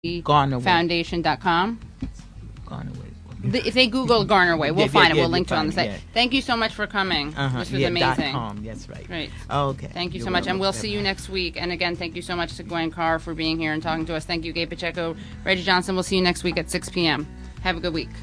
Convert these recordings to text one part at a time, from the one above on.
Foundation.com. If they Google Garnerway, we'll find it. We'll link to it on the site. Thank you so much for coming. This was amazing. .com. That's right. Great. Okay. Thank you so much. And we'll see you next week. And again, thank you so much to Gwen Carr for being here and talking to us. Thank you, Gabe Pacheco, Reggie Johnson. We'll see you next week at 6 p.m. Have a good week.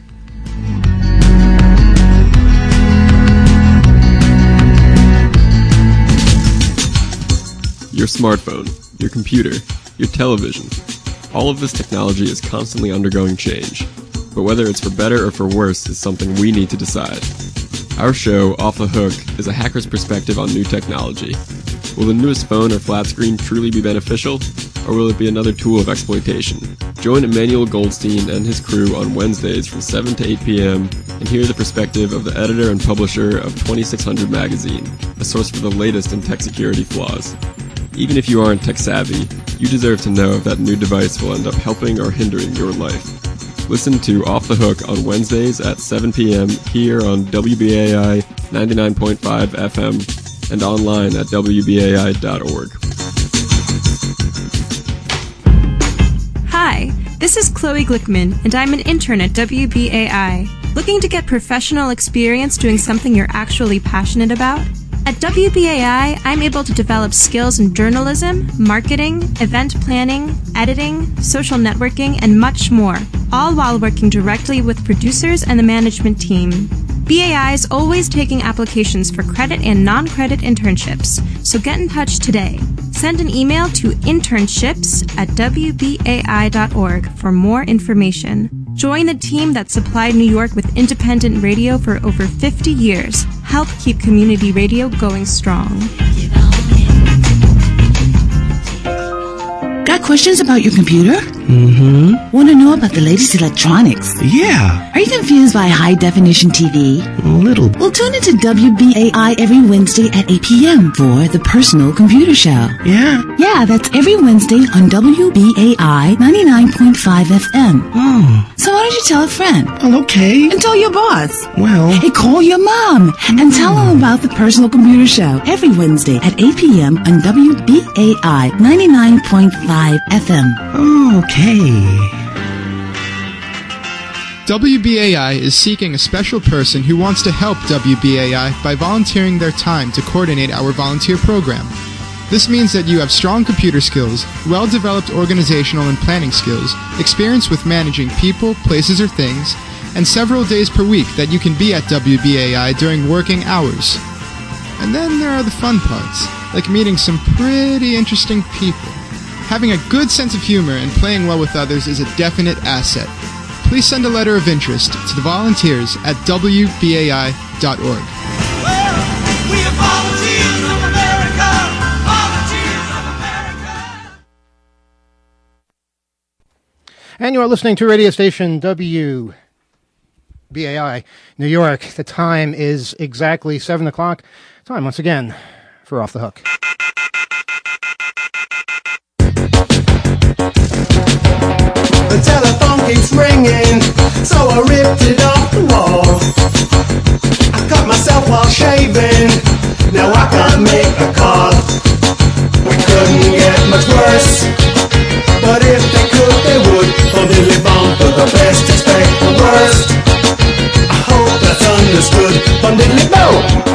Your smartphone, your computer, your television. All of this technology is constantly undergoing change. But whether it's for better or for worse is something we need to decide. Our show, Off the Hook, is a hacker's perspective on new technology. Will the newest phone or flat screen truly be beneficial, or will it be another tool of exploitation? Join Emmanuel Goldstein and his crew on Wednesdays from 7 to 8 p.m. and hear the perspective of the editor and publisher of 2600 Magazine, a source for the latest in tech security flaws. Even if you aren't tech savvy, you deserve to know if that new device will end up helping or hindering your life. Listen to Off the Hook on Wednesdays at 7 p.m. here on WBAI 99.5 FM and online at WBAI.org. Hi, this is Chloe Glickman, and I'm an intern at WBAI. Looking to get professional experience doing something you're actually passionate about? At WBAI, I'm able to develop skills in journalism, marketing, event planning, editing, social networking, and much more, all while working directly with producers and the management team. BAI is always taking applications for credit and non-credit internships, so get in touch today. Send an email to internships@wbai.org for more information. Join the team that supplied New York with independent radio for over 50 years. Help keep community radio going strong. Got questions about your computer? Mm-hmm. Want to know about the latest electronics? Yeah. Are you confused by high-definition TV? A little. Well, tune into WBAI every Wednesday at 8 p.m. for The Personal Computer Show. Yeah? Yeah, that's every Wednesday on WBAI 99.5 FM. Oh. So why don't you tell a friend? Well, okay. And tell your boss. Well. Hey, call your mom and tell them about The Personal Computer Show every Wednesday at 8 p.m. on WBAI 99.5 FM. Okay. WBAI is seeking a special person who wants to help WBAI by volunteering their time to coordinate our volunteer program. This means that you have strong computer skills, well-developed organizational and planning skills, experience with managing people, places, or things, and several days per week that you can be at WBAI during working hours. And then there are the fun parts, like meeting some pretty interesting people. Having a good sense of humor and playing well with others is a definite asset. Please send a letter of interest to the volunteers at WBAI.org. Well, we are volunteers of America, volunteers of America. And you are listening to radio station WBAI, New York. The time is exactly 7 o'clock. Time once again for Off the Hook. The telephone keeps ringing, so I ripped it off the wall. I cut myself while shaving, now I can't make a call. We couldn't get much worse, but if they could, they would. From Dilly Bomb for the best, expect the worst. I hope that's understood. From Dilly Bomb.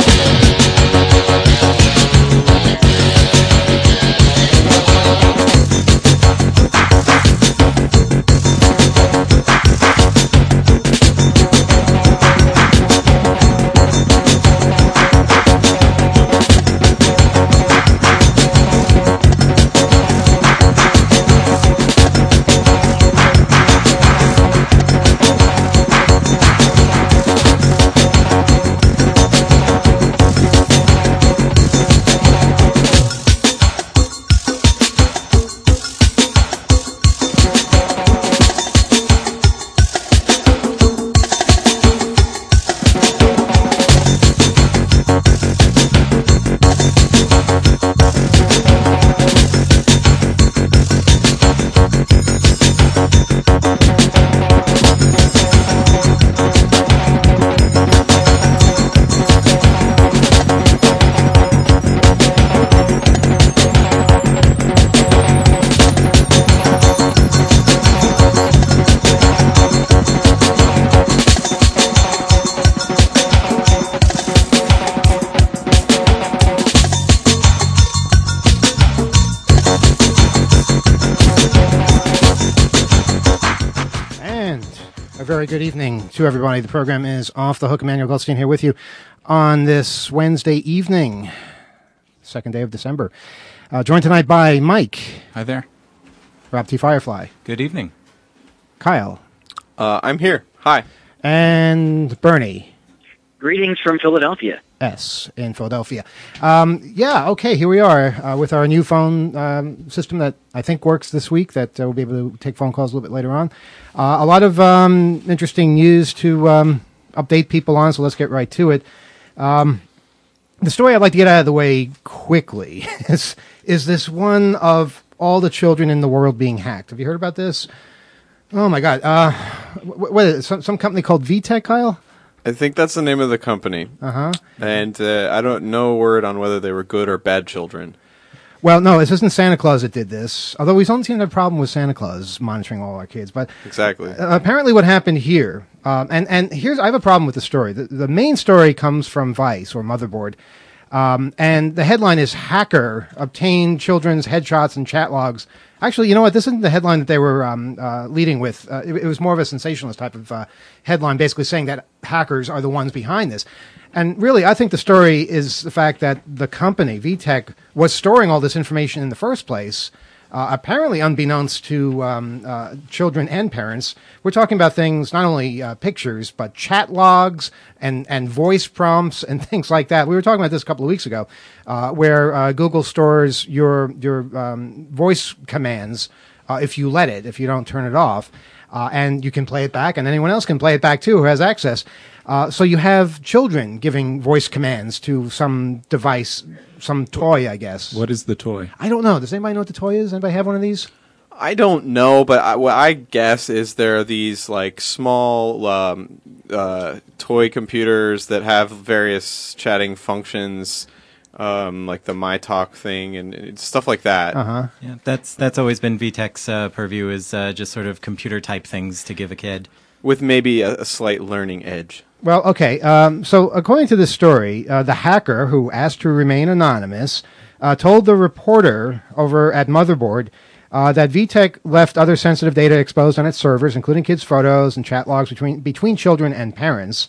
A very good evening to everybody. The program is Off the Hook. Emmanuel Goldstein here with you on this Wednesday evening, second day of December. Joined tonight by Mike. Hi there. Rob T. Firefly. Good evening. Kyle. I'm here. Hi. And Bernie. Greetings from Philadelphia. S in Philadelphia. Okay, here we are with our new phone system that I think works this week, that we'll be able to take phone calls a little bit later on. A lot of interesting news to update people on, so let's get right to it. The story I'd like to get out of the way quickly is this one of all the children in the world being hacked. Have you heard about this? Oh, my God. What is it? Some company called VTech, Kyle? I think that's the name of the company. Uh-huh. And I don't know word on whether they were good or bad children. Well, no, this isn't Santa Claus that did this, although we don't seem to have a problem with Santa Claus monitoring all our kids. But exactly. Apparently what happened here, and here's, I have a problem with the story. The main story comes from Vice, or Motherboard, and the headline is Hacker Obtained Children's Headshots and Chat Logs. Actually, you know what? This isn't the headline that they were leading with. It was more of a sensationalist type of headline, basically saying that hackers are the ones behind this. And really, I think the story is the fact that the company, VTech, was storing all this information in the first place, apparently unbeknownst to children and parents. We're talking about things, not only pictures, but chat logs and voice prompts and things like that. We were talking about this a couple of weeks ago, where Google stores your voice commands if you let it, if you don't turn it off. And you can play it back, and anyone else can play it back too who has access. So you have children giving voice commands to some device, some toy, I guess. What is the toy? I don't know. Does anybody know what the toy is? Anybody have one of these? I don't know, but what I guess is there are these like small toy computers that have various chatting functions, like the MyTalk thing and stuff like that. Uh-huh. Yeah, that's always been VTech's purview, is just sort of computer type things to give a kid. With maybe a slight learning edge. Well, okay. So according to this story, the hacker, who asked to remain anonymous, told the reporter over at Motherboard that VTech left other sensitive data exposed on its servers, including kids' photos and chat logs between children and parents.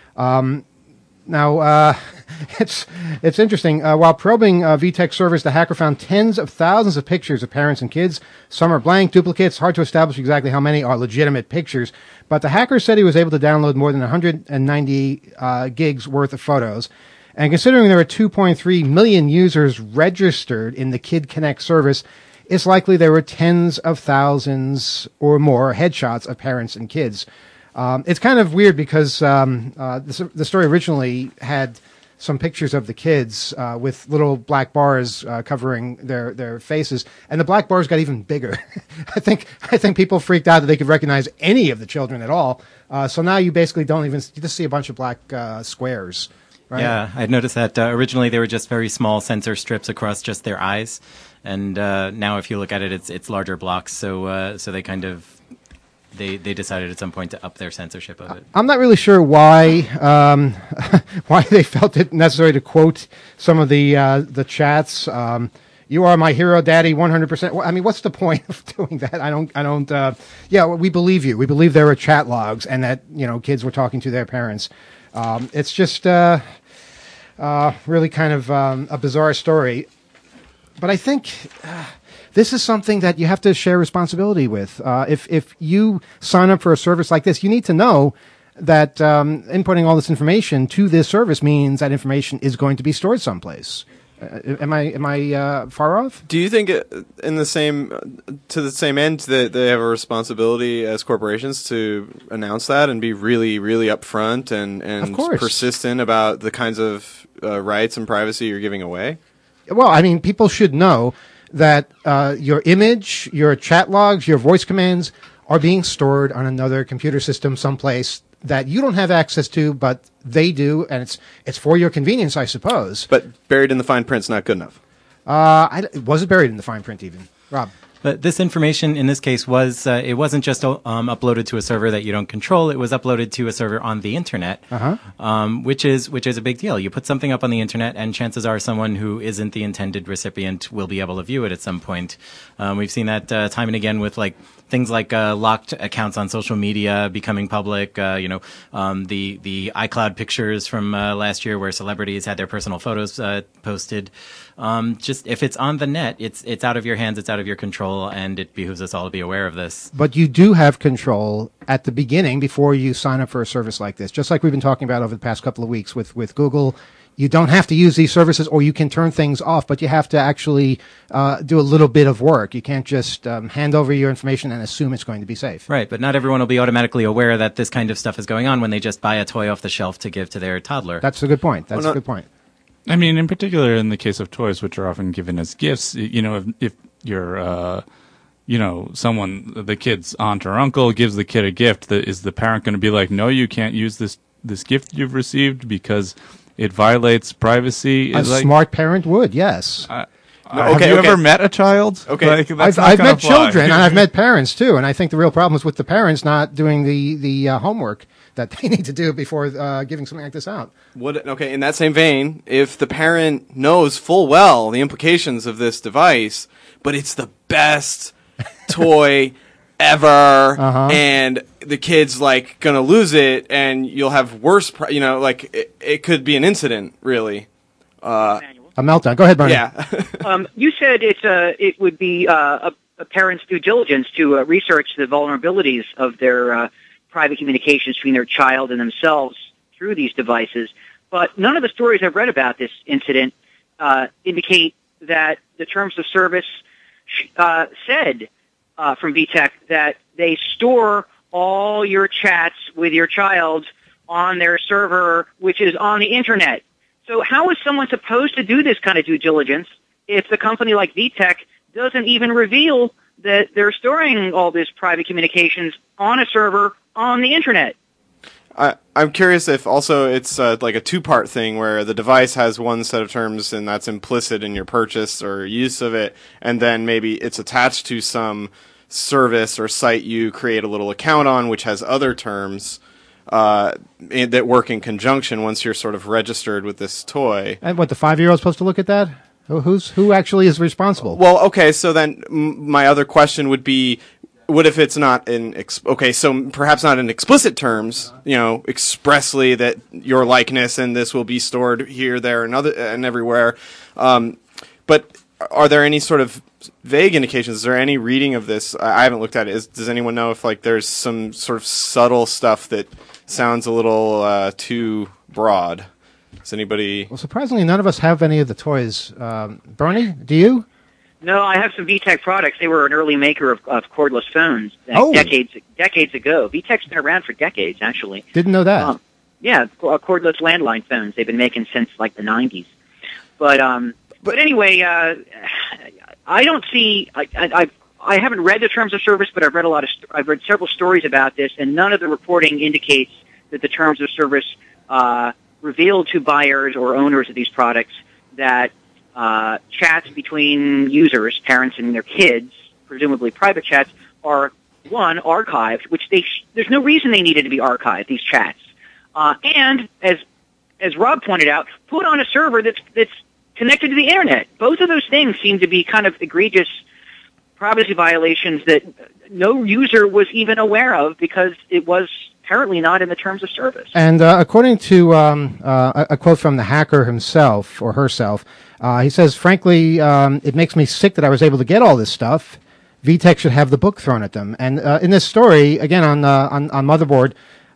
Now, it's interesting. While probing VTech servers, the hacker found tens of thousands of pictures of parents and kids. Some are blank duplicates. Hard to establish exactly how many are legitimate pictures. But the hacker said he was able to download more than 190 gigs worth of photos. And considering there are 2.3 million users registered in the Kid Connect service, it's likely there were tens of thousands or more headshots of parents and kids. It's kind of weird because the story originally had some pictures of the kids with little black bars covering their faces, and the black bars got even bigger. I think people freaked out that they could recognize any of the children at all. So now you basically don't even, you just see a bunch of black squares. Right? Yeah, I'd noticed that originally they were just very small sensor strips across just their eyes, and now if you look at it, it's larger blocks. So they kind of. They decided at some point to up their censorship of it. I'm not really sure why why they felt it necessary to quote some of the chats. You are my hero, Daddy, 100%. I mean, what's the point of doing that? I don't. Yeah, we believe you. We believe there were chat logs and that kids were talking to their parents. It's just really kind of a bizarre story. But I think. This is something that you have to share responsibility with. If you sign up for a service like this, you need to know that inputting all this information to this service means that information is going to be stored someplace. Am I far off? Do you think to the same end that they have a responsibility as corporations to announce that and be really, really upfront and persistent about the kinds of rights and privacy you're giving away? Well, I mean, people should know that your image, your chat logs, your voice commands are being stored on another computer system someplace that you don't have access to, but they do, and it's for your convenience, I suppose. But buried in the fine print's not good enough. Was it buried in the fine print even? Rob? But this information in this case was, it wasn't just uploaded to a server that you don't control. It was uploaded to a server on the internet, which is a big deal. You put something up on the internet, and chances are someone who isn't the intended recipient will be able to view it at some point. We've seen that time and again with like things like locked accounts on social media becoming public, the iCloud pictures from last year where celebrities had their personal photos posted. Just if it's on the net, it's out of your hands, it's out of your control, and it behooves us all to be aware of this. But you do have control at the beginning before you sign up for a service like this, just like we've been talking about over the past couple of weeks with Google. You don't have to use these services, or you can turn things off, but you have to actually do a little bit of work. You can't just hand over your information and assume it's going to be safe. Right, but not everyone will be automatically aware that this kind of stuff is going on when they just buy a toy off the shelf to give to their toddler. That's a good point. That's a good point. I mean, in particular, in the case of toys, which are often given as gifts, if you're, someone, the kid's aunt or uncle gives the kid a gift, is the parent going to be like, no, you can't use this gift you've received because it violates privacy? A smart parent would, yes. Have you ever met a child? Okay, I've met children, and I've met parents too. And I think the real problem is with the parents not doing the homework that they need to do before giving something like this out. In that same vein, if the parent knows full well the implications of this device, but it's the best toy ever, and the kid's gonna lose it, and you'll have worse, it could be an incident, really. A meltdown. Go ahead, Barney. Yeah. You said it would be a parent's due diligence to research the vulnerabilities of their private communications between their child and themselves through these devices. But none of the stories I've read about this incident indicate that the terms of service said from VTech that they store all your chats with your child on their server, which is on the internet. So how is someone supposed to do this kind of due diligence if the company like VTech doesn't even reveal that they're storing all this private communications on a server on the internet? I'm curious if also it's like a two-part thing where the device has one set of terms and that's implicit in your purchase or use of it, and then maybe it's attached to some service or site you create a little account on which has other terms that work in conjunction once you're sort of registered with this toy. And what, the 5-year-old's supposed to look at that? Who actually is responsible? Well, okay, so then my other question would be, what if it's not so perhaps not in explicit terms, expressly that your likeness and this will be stored here, there, and everywhere. But are there any sort of vague indications? Is there any reading of this? I haven't looked at it. Does anyone know if there's some sort of subtle stuff that sounds a little too broad? Does anybody? Well, surprisingly, none of us have any of the toys. Bernie, do you? No, I have some VTech products. They were an early maker of cordless phones decades ago. VTech's been around for decades, actually. Didn't know that. Cordless landline phones. They've been making since the 90s. But anyway, I don't see. I haven't read the terms of service, but I've read several stories about this, and none of the reporting indicates that the terms of service reveal to buyers or owners of these products that chats between users, parents and their kids, presumably private chats, are archived, which there's no reason they needed to be archived, these chats, and as Rob pointed out, put on a server that's connected to the internet. Both of those things seem to be kind of egregious privacy violations that no user was even aware of because it was apparently not in the terms of service. And according to a quote from the hacker himself or herself, he says, frankly, it makes me sick that I was able to get all this stuff. VTech should have the book thrown at them. And in this story, again, on Motherboard,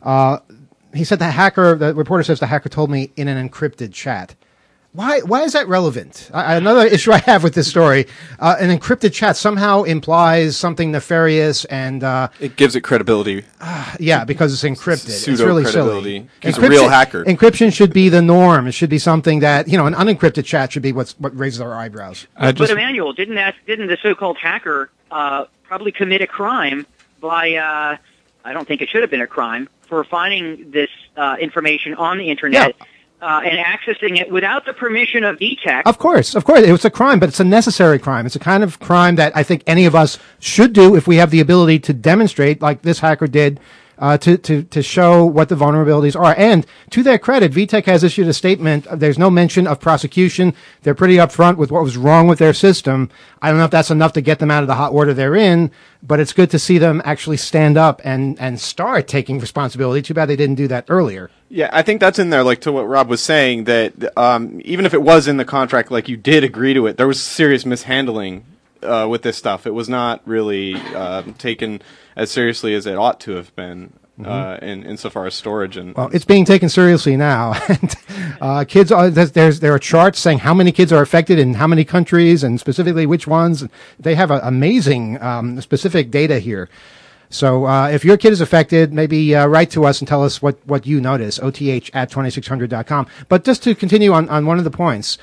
he said the reporter says the hacker told me in an encrypted chat. Why is that relevant? Another issue I have with this story, an encrypted chat somehow implies something nefarious and... it gives it credibility. Yeah, because it's encrypted. It's really silly. He's a real hacker. Encryption should be the norm. It should be something that, an unencrypted chat should be what raises our eyebrows. But Emmanuel, didn't the so-called hacker probably commit a crime by, I don't think it should have been a crime, for finding this information on the internet... Yeah. And accessing it without the permission of VTech. Of course. It was a crime, but it's a necessary crime. It's a kind of crime that I think any of us should do if we have the ability to demonstrate, like this hacker did, to show what the vulnerabilities are. And to their credit, VTech has issued a statement. There's no mention of prosecution. They're pretty upfront with what was wrong with their system. I don't know if that's enough to get them out of the hot water they're in, but it's good to see them actually stand up and start taking responsibility. Too bad they didn't do that earlier. Yeah, I think that's in there, like to what Rob was saying, that even if it was in the contract, like you did agree to it, there was serious mishandling with this stuff. It was not really taken as seriously as it ought to have been insofar as storage. And well, it's being taken seriously now. And kids, there are charts saying how many kids are affected in how many countries and specifically which ones. They have amazing specific data here. So if your kid is affected, maybe write to us and tell us what you notice, oth@2600.com. But just to continue on one of the points,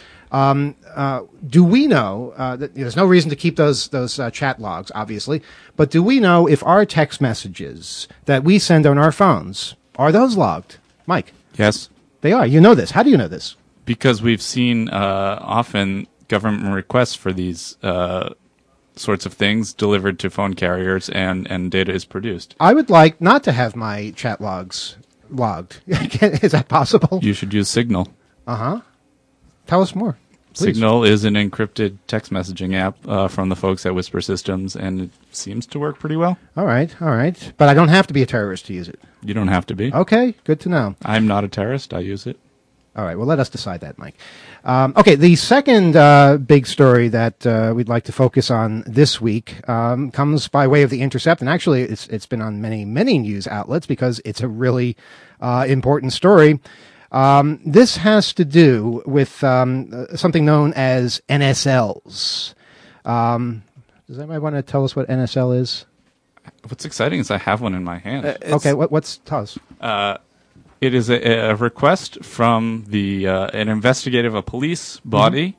do we know that there's no reason to keep those chat logs, obviously, but do we know if our text messages that we send on our phones, are those logged? Mike? Yes. They are. You know this. How do you know this? Because we've seen often government requests for these sorts of things delivered to phone carriers, and data is produced. I would like not to have my chat logs logged. Is that possible? You should use Signal. Uh-huh. Tell us more, please. Signal is an encrypted text messaging app from the folks at Whisper Systems, and it seems to work pretty well. All right. But I don't have to be a terrorist to use it. You don't have to be. Okay, good to know. I'm not a terrorist. I use it. All right, well, let us decide that, Mike. Okay, the second big story that we'd like to focus on this week comes by way of The Intercept, and actually it's been on many news outlets because it's a really important story. This has to do with something known as NSLs. Does anybody want to tell us what NSL is? What's exciting is I have one in my hand. Okay, tell us. It is a request from an investigative, a police body,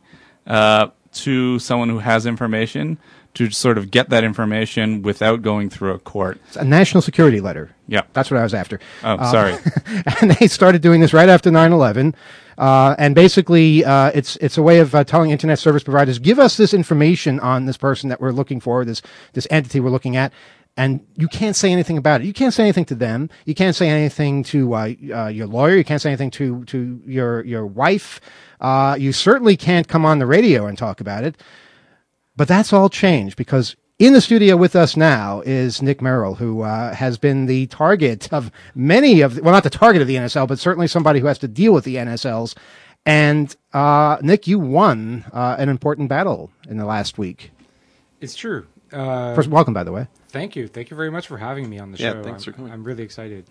to someone who has information to sort of get that information without going through a court. It's a national security letter. Yeah. That's what I was after. Oh, sorry. And they started doing this right after 9/11. And basically, it's a way of telling internet service providers, give us this information on this person that we're looking for, this entity we're looking at. And you can't say anything about it. You can't say anything to them. You can't say anything to your lawyer. You can't say anything to your wife. You certainly can't come on the radio and talk about it. But that's all changed because in the studio with us now is Nick Merrill, who has been the target of many of not the target of the NSL, but certainly somebody who has to deal with the NSLs. And Nick, you won an important battle in the last week. It's true. First, welcome, by the way. Thank you. Thank you very much for having me on the show. Yeah, thanks for coming. I'm really excited.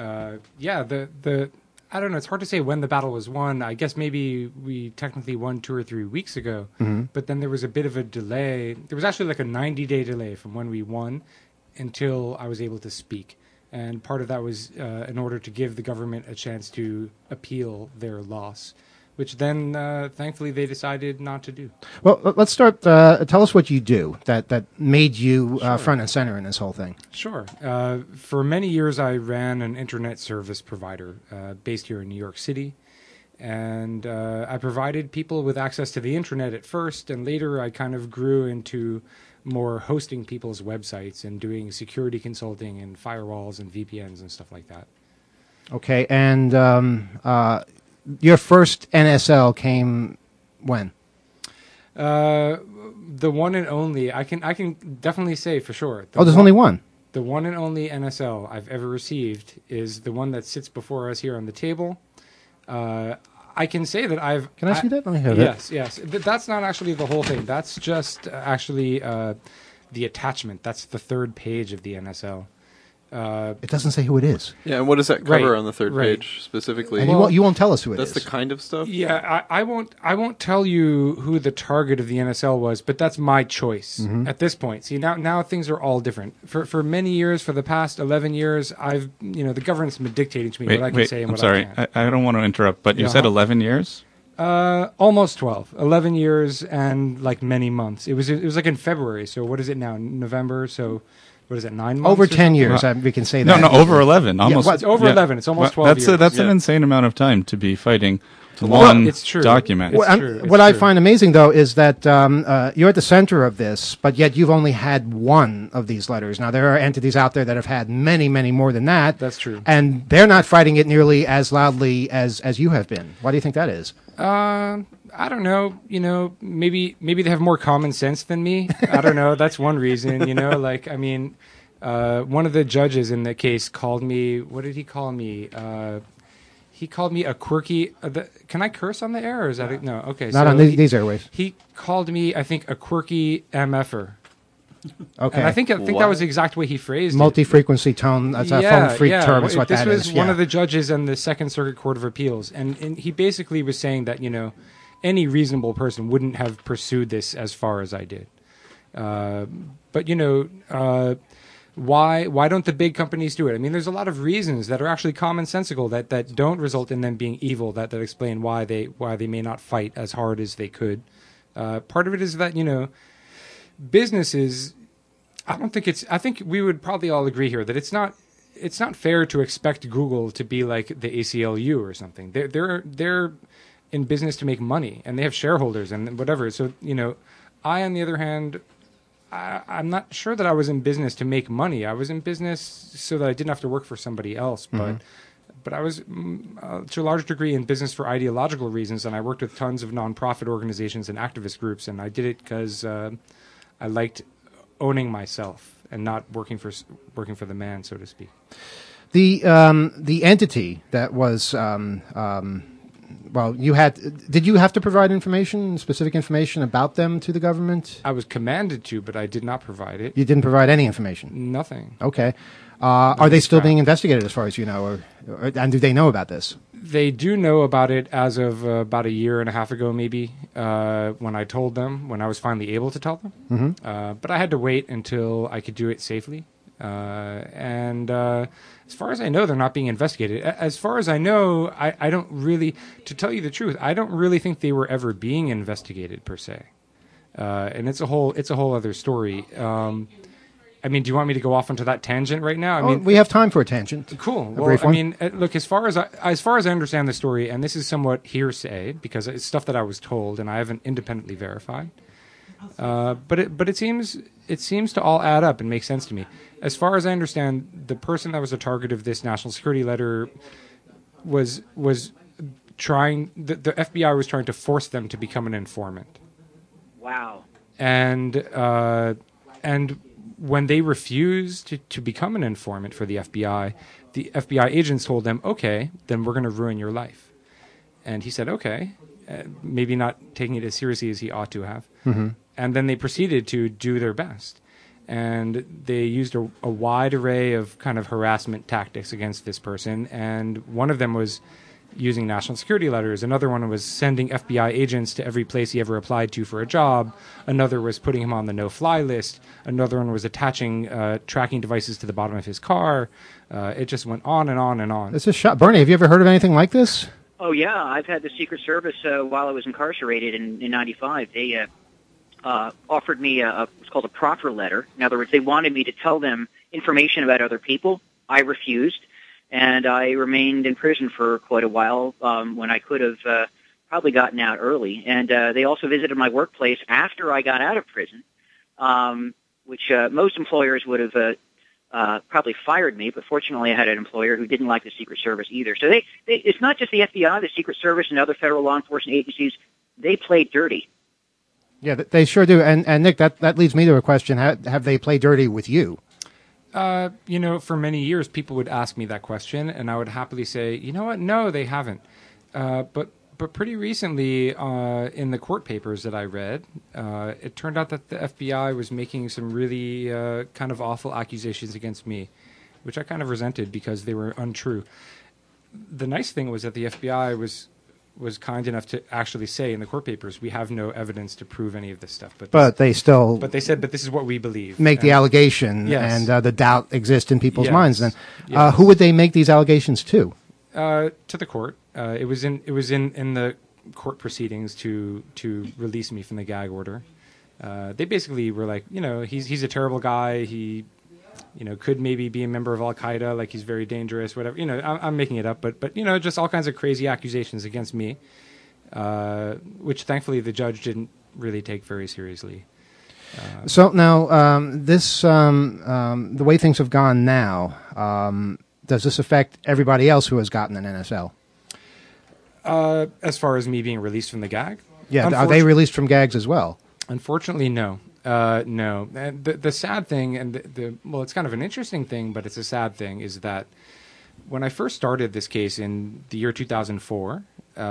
I don't know. It's hard to say when the battle was won. I guess maybe we technically won 2 or 3 weeks ago, but then there was a bit of a delay. There was actually like a 90-day delay from when we won until I was able to speak. And part of that was in order to give the government a chance to appeal their loss, which then, thankfully, they decided not to do. Well, let's start. Tell us what you do that made you front and center in this whole thing. Sure. For many years, I ran an internet service provider based here in New York City. And I provided people with access to the internet at first, and later I kind of grew into more hosting people's websites and doing security consulting and firewalls and VPNs and stuff like that. Okay, and your first NSL came when? The one and only. I can definitely say for sure. There's only one. The one and only NSL I've ever received is the one that sits before us here on the table. I can say that I've... Can I see that? Let me have it. Yes. That's not actually the whole thing. That's just actually the attachment. That's the third page of the NSL. It doesn't say who it is. Yeah, and what does that cover on the third page specifically? And you won't tell us who it is. That's the kind of stuff? Yeah, I won't tell you who the target of the NSL was, but that's my choice at this point. See, now things are all different. For many years, for the past 11 years, the government's been dictating to me what I can say and what I can't. I don't want to interrupt, but you said 11 years? Almost 12. 11 years and like many months. It was like in February, so what is it now? November, so... what is it, 9 months? Over or 10 something? years, we can say No, that. over 11. Almost. well, It's over 11. It's almost 12 That's years. That's an insane amount of time to be fighting one It's true. document. It's Well, true. what It's I true. find amazing, though, is that you're at the center of this, but yet you've only had one of these letters. Now, there are entities out there that have had many, many more than that. That's true. And they're not fighting it nearly as loudly as you have been. Why do you think that is? I don't know. You know, maybe they have more common sense than me. I don't know. That's one reason. You know, like I mean, one of the judges in the case called me. What did he call me? He called me a quirky. Can I curse on the air? Or is that no? Okay, Not on these airwaves. He called me, I think, a quirky MFer. Okay. And I think that was the exact way he phrased it. Multi-frequency tone. That's a phone freak term. Is what this that was is. one of the judges in the Second Circuit Court of Appeals, and he basically was saying that any reasonable person wouldn't have pursued this as far as I did. But why don't the big companies do it? I mean, there's a lot of reasons that are actually commonsensical that don't result in them being evil. That explain why they may not fight as hard as they could. Part of it is that businesses. I think we would probably all agree here that it's not fair to expect Google to be like the ACLU or something. They're in business to make money, and they have shareholders and whatever. So I, on the other hand, I'm not sure that I was in business to make money. I was in business so that I didn't have to work for somebody else. But I was, to a large degree, in business for ideological reasons, and I worked with tons of nonprofit organizations and activist groups, and I did it because I liked owning myself and not working for the man, so to speak. The entity that was did you have to provide specific information about them to the government? I was commanded to, but I did not provide it. You didn't provide any information? Nothing. Okay. Are they still being investigated as far as you know, and do they know about this? They do know about it as of about a year and a half ago, maybe, when I told them, when I was finally able to tell them. Mm-hmm. But I had to wait until I could do it safely. And as far as I know, they're not being investigated. As far as I know, I don't really, to tell you the truth, I don't really think they were ever being investigated per se. And it's a whole other story. I mean, do you want me to go off onto that tangent right now? I mean, we have time for a tangent. Cool. Well, I mean, look, as far as I understand the story, and this is somewhat hearsay because it's stuff that I was told and I haven't independently verified. But it seems to all add up and make sense to me. As far as I understand, the person that was the target of this national security letter was trying. The FBI was trying to force them to become an informant. Wow. And when they refused to become an informant for the FBI agents told them, okay, then we're going to ruin your life. And he said, okay, maybe not taking it as seriously as he ought to have. Mm-hmm. And then they proceeded to do their best. And they used a wide array of kind of harassment tactics against this person. And one of them was using national security letters. Another one was sending FBI agents to every place he ever applied to for a job. Another was putting him on the no-fly list. Another one was attaching tracking devices to the bottom of his car. It just went on and on and on. This is Bernie, have you ever heard of anything like this? Oh, yeah. I've had the Secret Service while I was incarcerated in 95. They offered me what's called a proffer letter. In other words, they wanted me to tell them information about other people. I refused. And I remained in prison for quite a while when I could have probably gotten out early. And they also visited my workplace after I got out of prison, which most employers would have probably fired me. But fortunately, I had an employer who didn't like the Secret Service either. So it's not just the FBI, the Secret Service, and other federal law enforcement agencies. They played dirty. Yeah, they sure do. And Nick, that leads me to a question. Have they played dirty with you? For many years, people would ask me that question, and I would happily say, you know what? No, they haven't. But pretty recently, in the court papers that I read, it turned out that the FBI was making some really kind of awful accusations against me, which I kind of resented because they were untrue. The nice thing was that the FBI was kind enough to actually say in the court papers, we have no evidence to prove any of this stuff. But they still... But they said, but this is what we believe. Make the allegation, yes. And the doubt exists in people's Yes. minds. Then, Yes. who would they make these allegations to? To the court. It was in the court proceedings to release me from the gag order. They basically were like, he's a terrible guy. He could maybe be a member of Al Qaeda, like he's very dangerous, whatever. I'm making it up, but just all kinds of crazy accusations against me, which thankfully the judge didn't really take very seriously. So now, the way things have gone now, does this affect everybody else who has gotten an NSL? As far as me being released from the gag? Yeah, are they released from gags as well? Unfortunately, no. No. And the sad thing, and it's kind of an interesting thing, but it's a sad thing, is that when I first started this case in the year 2004,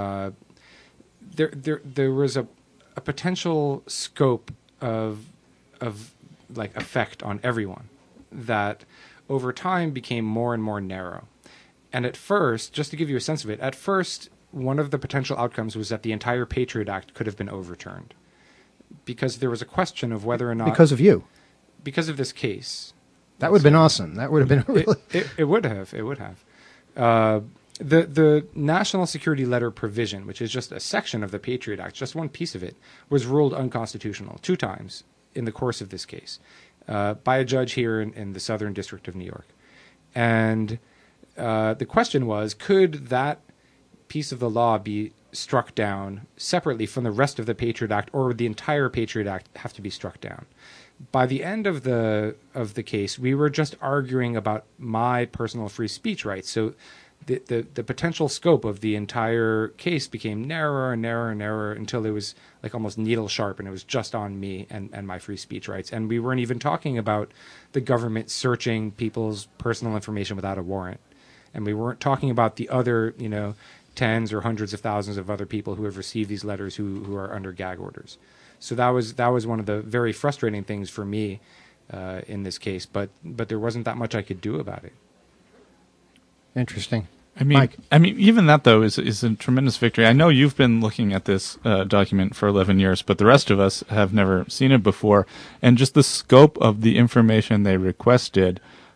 there was a potential scope of like effect on everyone that over time became more and more narrow. And at first, just to give you a sense of it, at first, one of the potential outcomes was that the entire Patriot Act could have been overturned because there was a question of whether or not... Because of you. Because of this case. That would have been awesome. That would have been really... It would have. It would have. The National Security Letter provision, which is just a section of the Patriot Act, just one piece of it, was ruled unconstitutional 2 times in the course of this case by a judge here in the Southern District of New York. And the question was, could that piece of the law be struck down separately from the rest of the Patriot Act, or would the entire Patriot Act have to be struck down? By the end of the case, we were just arguing about my personal free speech rights. So the potential scope of the entire case became narrower and narrower and narrower until it was like almost needle sharp, and it was just on me and my free speech rights. And we weren't even talking about the government searching people's personal information without a warrant. And we weren't talking about the other, tens or hundreds of thousands of other people who have received these letters who are under gag orders. So that was one of the very frustrating things for me in this case. But there wasn't that much I could do about it. Interesting. Mike. Even that though is a tremendous victory. I know you've been looking at this document for 11 years, but the rest of us have never seen it before. And just the scope of the information they requested,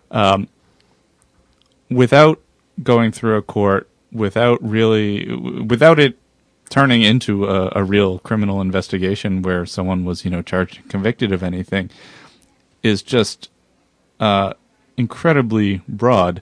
without going through a court, without it turning into a real criminal investigation where someone was, charged and convicted of anything, is just incredibly broad.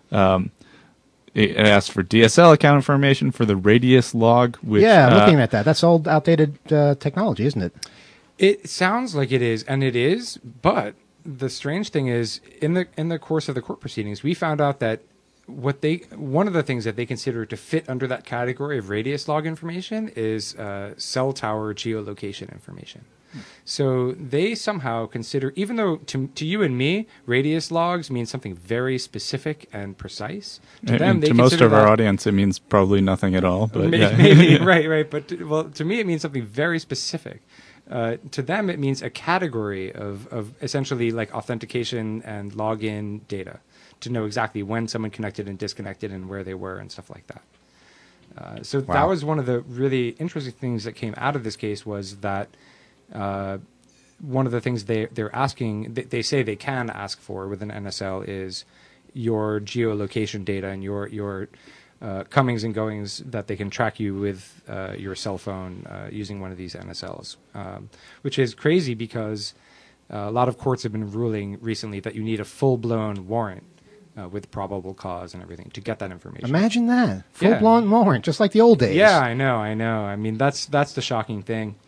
It asked for DSL account information for the radius log. Which, looking at that. That's old, outdated technology, isn't it? It sounds like it is, and it is, but the strange thing is, in the course of the court proceedings, we found out that one of the things that they consider to fit under that category of radius log information is cell tower geolocation information. So they somehow consider, even though to you and me, radius logs mean something very specific and precise, to them, they to most of our audience, it means probably nothing at all. But maybe right. But to me, it means something very specific. To them, it means a category of essentially like authentication and login data to know exactly when someone connected and disconnected and where they were and stuff like that. So that was one of the really interesting things that came out of this case, was that one of the things they're asking, they say they can ask for with an NSL, is your geolocation data and your comings and goings, that they can track you with your cell phone using one of these NSLs, which is crazy because a lot of courts have been ruling recently that you need a full-blown warrant with probable cause and everything to get that information. Imagine that. Full-blown warrant, just like the old days. Yeah, I know. I mean, that's the shocking thing.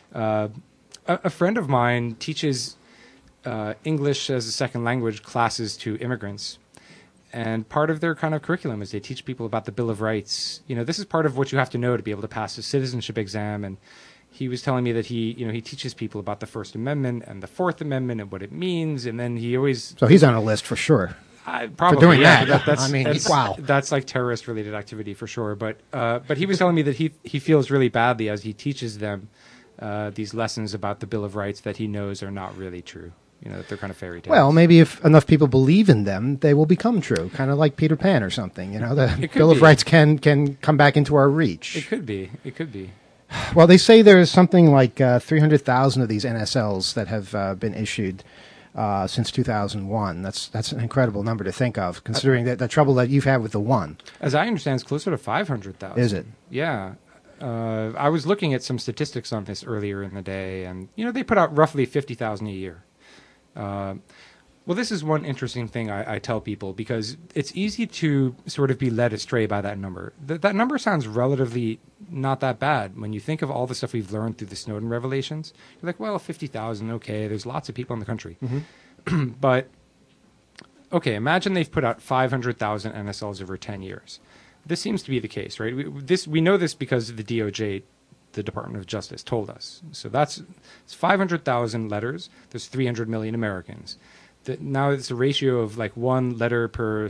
A friend of mine teaches English as a second language classes to immigrants. And part of their kind of curriculum is they teach people about the Bill of Rights. This is part of what you have to know to be able to pass a citizenship exam. And he was telling me that he teaches people about the First Amendment and the Fourth Amendment and what it means. And then he always... So he's on a list for sure. Probably, for doing that. That's wow. That's like terrorist-related activity for sure. But he was telling me that he feels really badly as he teaches them these lessons about the Bill of Rights that he knows are not really true. That they're kind of fairy tales. Well, maybe if enough people believe in them, they will become true. Kind of like Peter Pan or something. The Bill of Rights can come back into our reach. It could be. Well, they say there's something like 300,000 of these NSLs that have been issued since 2001. That's an incredible number to think of, considering the trouble that you've had with the one. As I understand, it's closer to 500,000. Is it? Yeah. I was looking at some statistics on this earlier in the day, and they put out roughly 50,000 a year. Well, this is one interesting thing I tell people, because it's easy to sort of be led astray by that number. That number sounds relatively not that bad. When you think of all the stuff we've learned through the Snowden revelations, you're like, well, 50,000, okay, there's lots of people in the country. But, okay, imagine they've put out 500,000 NSLs over 10 years. This seems to be the case, right? We know this because the DOJ, the Department of Justice, told us. So it's 500,000 letters. There's 300 million Americans. Now it's a ratio of like one letter per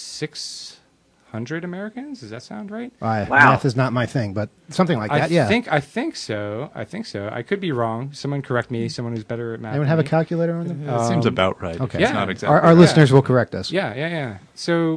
600 Americans. Does that sound right? Wow. Math is not my thing, but something like that. I think so. I could be wrong. Someone correct me. Someone who's better at math. Anyone have a calculator on them? It seems about right. Okay. It's not exactly. Our listeners will correct us. Yeah. So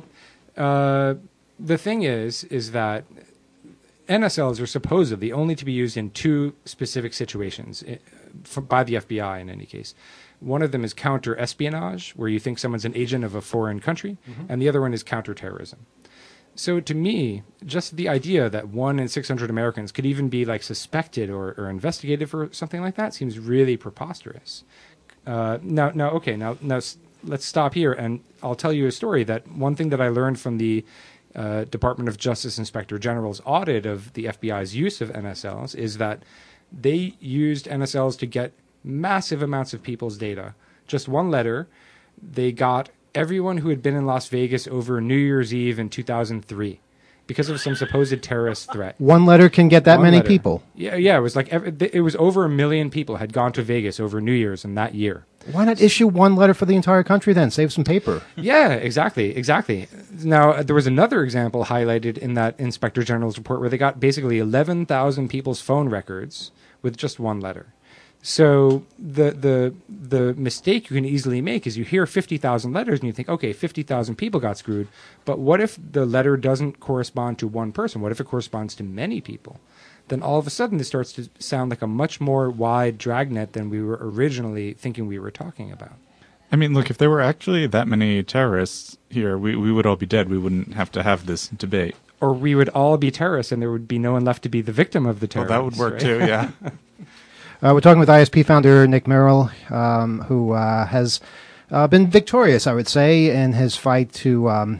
the thing is that NSLs are supposedly only to be used in two specific situations by the FBI in any case. One of them is counter-espionage, where you think someone's an agent of a foreign country, and the other one is counterterrorism. So to me, just the idea that 1 in 600 Americans could even be like suspected or investigated for something like that seems really preposterous. Now, let's stop here, and I'll tell you a story. That one thing that I learned from the Department of Justice Inspector General's audit of the FBI's use of NSLs is that they used NSLs to get massive amounts of people's data. Just one letter, they got everyone who had been in Las Vegas over New Year's Eve in 2003 because of some supposed terrorist threat. One letter can get that many people. Yeah. It was like it was over 1 million people had gone to Vegas over New Year's in that year. Why not issue one letter for the entire country then? Save some paper. Yeah, exactly. Now, there was another example highlighted in that Inspector General's report where they got basically 11,000 people's phone records with just one letter. So the mistake you can easily make is you hear 50,000 letters and you think, okay, 50,000 people got screwed. But what if the letter doesn't correspond to one person? What if it corresponds to many people? Then all of a sudden this starts to sound like a much more wide dragnet than we were originally thinking we were talking about. I mean, look, if there were actually that many terrorists here, we would all be dead. We wouldn't have to have this debate. Or we would all be terrorists and there would be no one left to be the victim of the terrorists. Well, that would work too, yeah. We're talking with ISP founder Nick Merrill, who has been victorious, I would say, in his fight to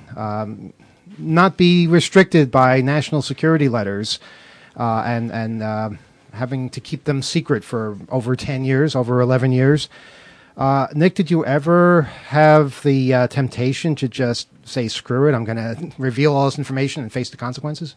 not be restricted by national security letters and having to keep them secret for over 10 years, over 11 years. Nick, did you ever have the temptation to just say, screw it, I'm going to reveal all this information and face the consequences?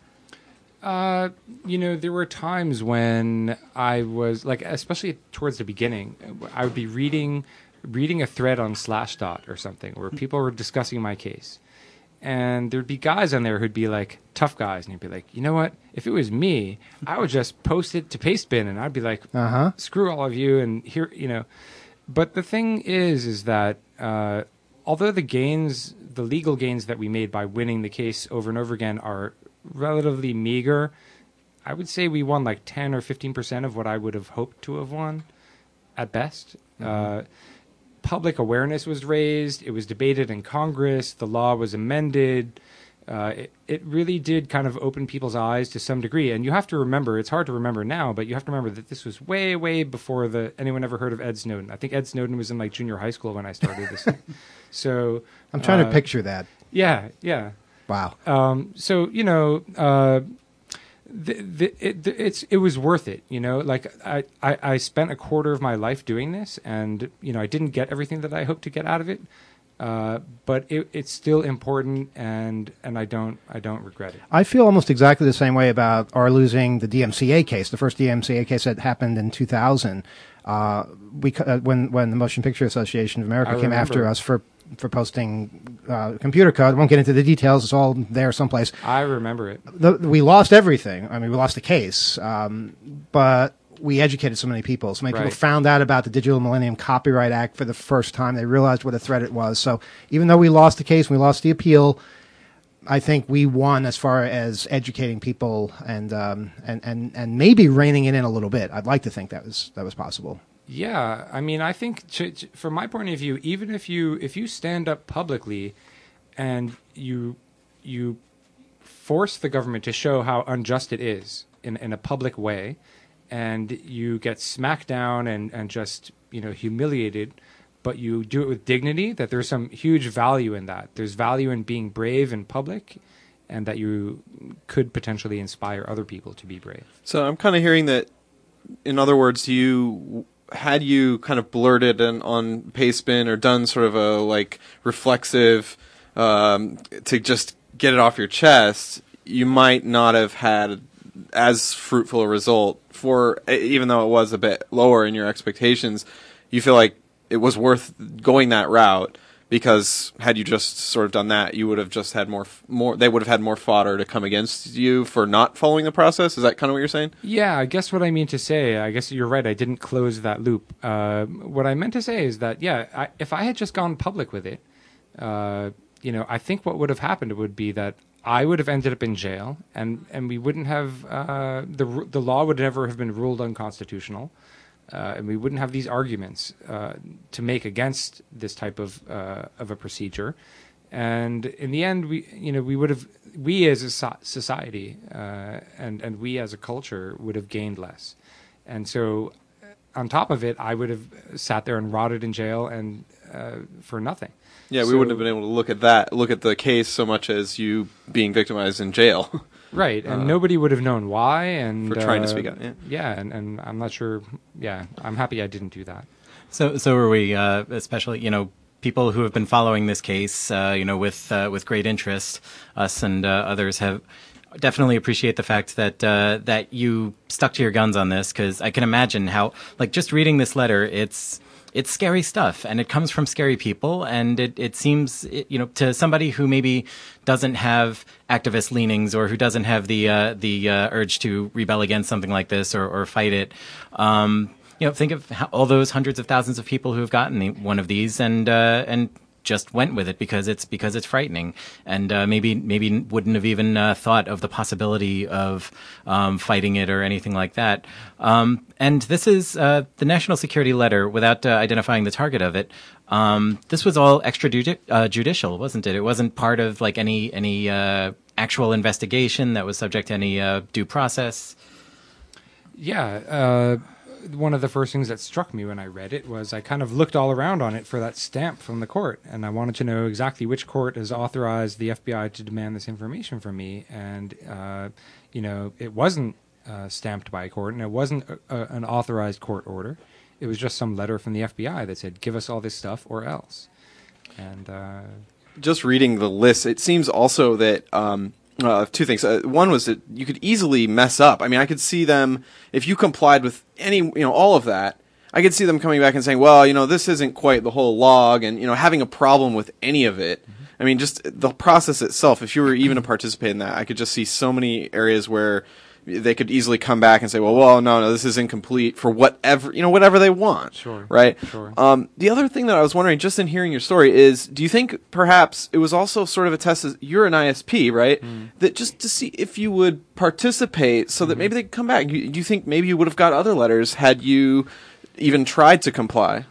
There were times when I was like, especially towards the beginning, I would be reading a thread on Slashdot or something where people were discussing my case. And there'd be guys on there who'd be like tough guys, and you'd be like, you know what? If it was me, I would just post it to Pastebin, and I'd be like, screw all of you, and here, But the thing is that although the legal gains that we made by winning the case over and over again are relatively meager, I would say we won like 10 or 15% of what I would have hoped to have won at best. Public awareness was raised. It was debated in Congress. The law was amended. It really did kind of open people's eyes to some degree. And you have to remember, it's hard to remember now, but you have to remember that this was way, way before anyone ever heard of Ed Snowden. I think Ed Snowden was in like junior high school when I started this. So I'm trying to picture that. Yeah. Wow. It was worth it. Like I spent a quarter of my life doing this, and I didn't get everything that I hoped to get out of it. But it's still important, and I don't regret it. I feel almost exactly the same way about our losing the DMCA case, the first DMCA case that happened in 2000. When the Motion Picture Association of America came after us for posting computer code. I won't get into the details. It's all there someplace. I remember it. We lost everything. I mean, we lost the case, but we educated so many people. So many people found out about the Digital Millennium Copyright Act for the first time. They realized what a threat it was. So even though we lost the case, we lost the appeal, I think we won as far as educating people and maybe reining it in a little bit. I'd like to think that was possible. Yeah, I mean, I think from my point of view, even if you stand up publicly and you force the government to show how unjust it is in a public way, and you get smacked down and just humiliated but you do it with dignity, that there's some huge value in that. There's value in being brave in public, and that you could potentially inspire other people to be brave. So I'm kind of hearing that, in other words, had you kind of blurted on Pastebin or done sort of a like reflexive to just get it off your chest, you might not have had as fruitful a result for, even though it was a bit lower in your expectations. You feel like it was worth going that route, because had you just sort of done that, you would have just had more. They would have had more fodder to come against you for not following the process. Is that kind of what you're saying? Yeah, I guess what I mean to say, I guess you're right. I didn't close that loop. What I meant to say is that, if I had just gone public with it, I think what would have happened would be that I would have ended up in jail, and we wouldn't have the law would never have been ruled unconstitutional. And we wouldn't have these arguments to make against this type of a procedure, and in the end, we as a society and we as a culture would have gained less, and so on top of it, I would have sat there and rotted in jail and for nothing. Yeah, we wouldn't have been able to look at the case so much as you being victimized in jail. Right, and nobody would have known why, and for trying to speak out. And I'm not sure. Yeah, I'm happy I didn't do that. So are we, especially people who have been following this case, with great interest. Us and others have definitely appreciate the fact that that you stuck to your guns on this, because I can imagine how, like, just reading this letter, it's scary stuff, and it comes from scary people, and it seems, to somebody who maybe doesn't have activist leanings, or who doesn't have the urge to rebel against something like this or fight it. Think of all those hundreds of thousands of people who have gotten one of these and just went with it because it's frightening, and maybe wouldn't have even thought of the possibility of fighting it or anything like that. And this is the national security letter, without identifying the target of it. This was all extrajudicial, wasn't it? It wasn't part of like any actual investigation that was subject to any due process. Yeah. One of the first things that struck me when I read it was I kind of looked all around on it for that stamp from the court, and I wanted to know exactly which court has authorized the FBI to demand this information from me. And, it wasn't stamped by a court, and it wasn't an authorized court order. It was just some letter from the FBI that said, give us all this stuff or else. And just reading the list, it seems also that two things. One was that you could easily mess up. I mean, I could see them, if you complied with all of that, I could see them coming back and saying, well, this isn't quite the whole log, and, having a problem with any of it. Mm-hmm. I mean, just the process itself, if you were even to participate in that, I could just see so many areas where they could easily come back and say, well, no, this is incomplete for whatever they want. Sure. Right? Sure. The other thing that I was wondering, just in hearing your story, is, do you think perhaps it was also sort of a test, as you're an ISP, right? That just to see if you would participate so that maybe they could come back. Do you think maybe you would have got other letters had you even tried to comply?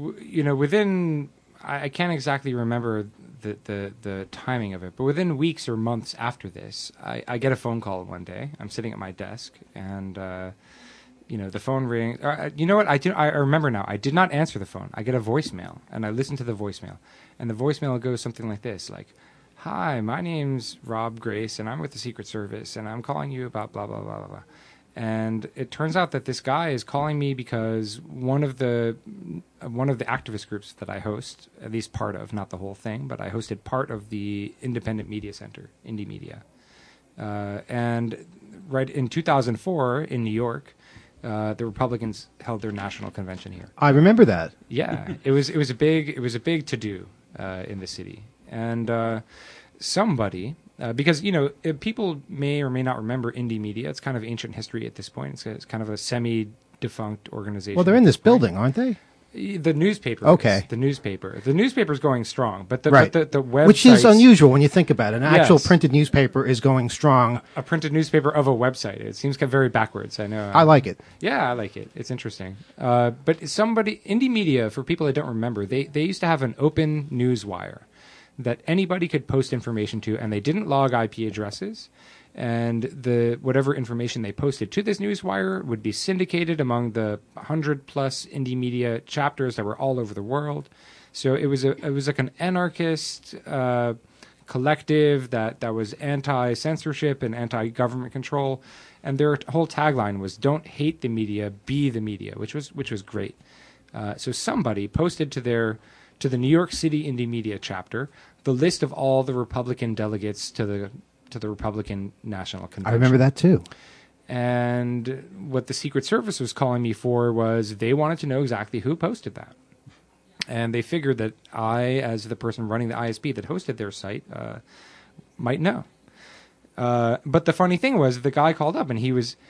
I can't exactly remember the timing of it, but within weeks or months after this, I get a phone call one day. I'm sitting at my desk, and the phone rings. You know what? I remember now. I did not answer the phone. I get a voicemail, and I listen to the voicemail, and the voicemail goes something like this, like, "Hi, my name's Rob Grace, and I'm with the Secret Service, and I'm calling you about blah blah blah blah blah." And it turns out that this guy is calling me because one of the activist groups that I host, at least part of, not the whole thing, but I hosted part of the Independent Media Center, Indie Media. And right in 2004 in New York, the Republicans held their national convention here. I remember that. Yeah, it was a big to-do in the city, and somebody. Because, people may or may not remember Indie Media. It's kind of ancient history at this point. It's kind of a semi-defunct organization. Well, they're in this building, aren't they? The newspaper. Okay. The newspaper's going strong, but the website, which is unusual when you think about it. An actual printed newspaper is going strong. A printed newspaper of a website. It seems very backwards. I know. I like it. Yeah, I like it. It's interesting. But Indie Media, for people that don't remember, they used to have an open news wire that anybody could post information to, and they didn't log IP addresses, and whatever information they posted to this newswire would be syndicated among the 100+ indie media chapters that were all over the world. So it was like an anarchist collective that was anti-censorship and anti-government control, and their whole tagline was "Don't hate the media, be the media," which was great. So somebody posted to the New York City Indie Media chapter the list of all the Republican delegates to the Republican National Convention. I remember that too. And what the Secret Service was calling me for was they wanted to know exactly who posted that. And they figured that I, as the person running the ISP that hosted their site, might know. But the funny thing was, the guy called up and he was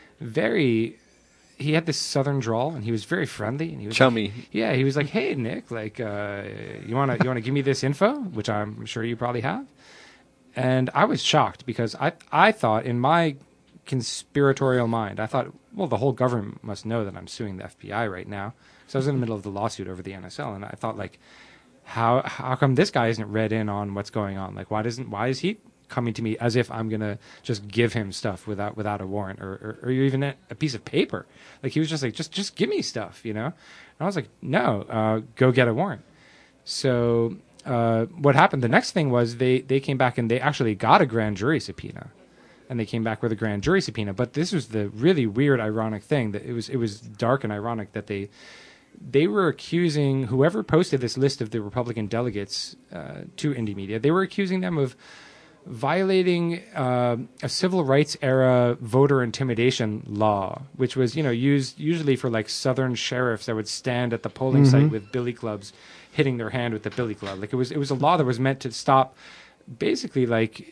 he had this southern drawl and he was very friendly and he was chummy. Like, yeah, he was like, "Hey Nick, like you wanna give me this info, which I'm sure you probably have." And I was shocked because I thought, in my conspiratorial mind, I thought, well, the whole government must know that I'm suing the FBI right now. So I was in the middle of the lawsuit over the NSL, and I thought, like, how come this guy isn't read in on what's going on? Like, why is he coming to me as if I'm gonna just give him stuff without a warrant or even a piece of paper? Like, he was just like, just give me stuff, you know? And I was like, no, go get a warrant. So what happened? The next thing was they came back and they actually got a grand jury subpoena. And they came back with a grand jury subpoena. But this was the really weird, ironic thing, that it was dark and ironic that they were accusing whoever posted this list of the Republican delegates to Indie Media, they were accusing them of violating a civil rights era voter intimidation law, which was, used usually for like Southern sheriffs that would stand at the polling site with billy clubs, hitting their hand with the billy club. Like it was a law that was meant to stop, basically, like,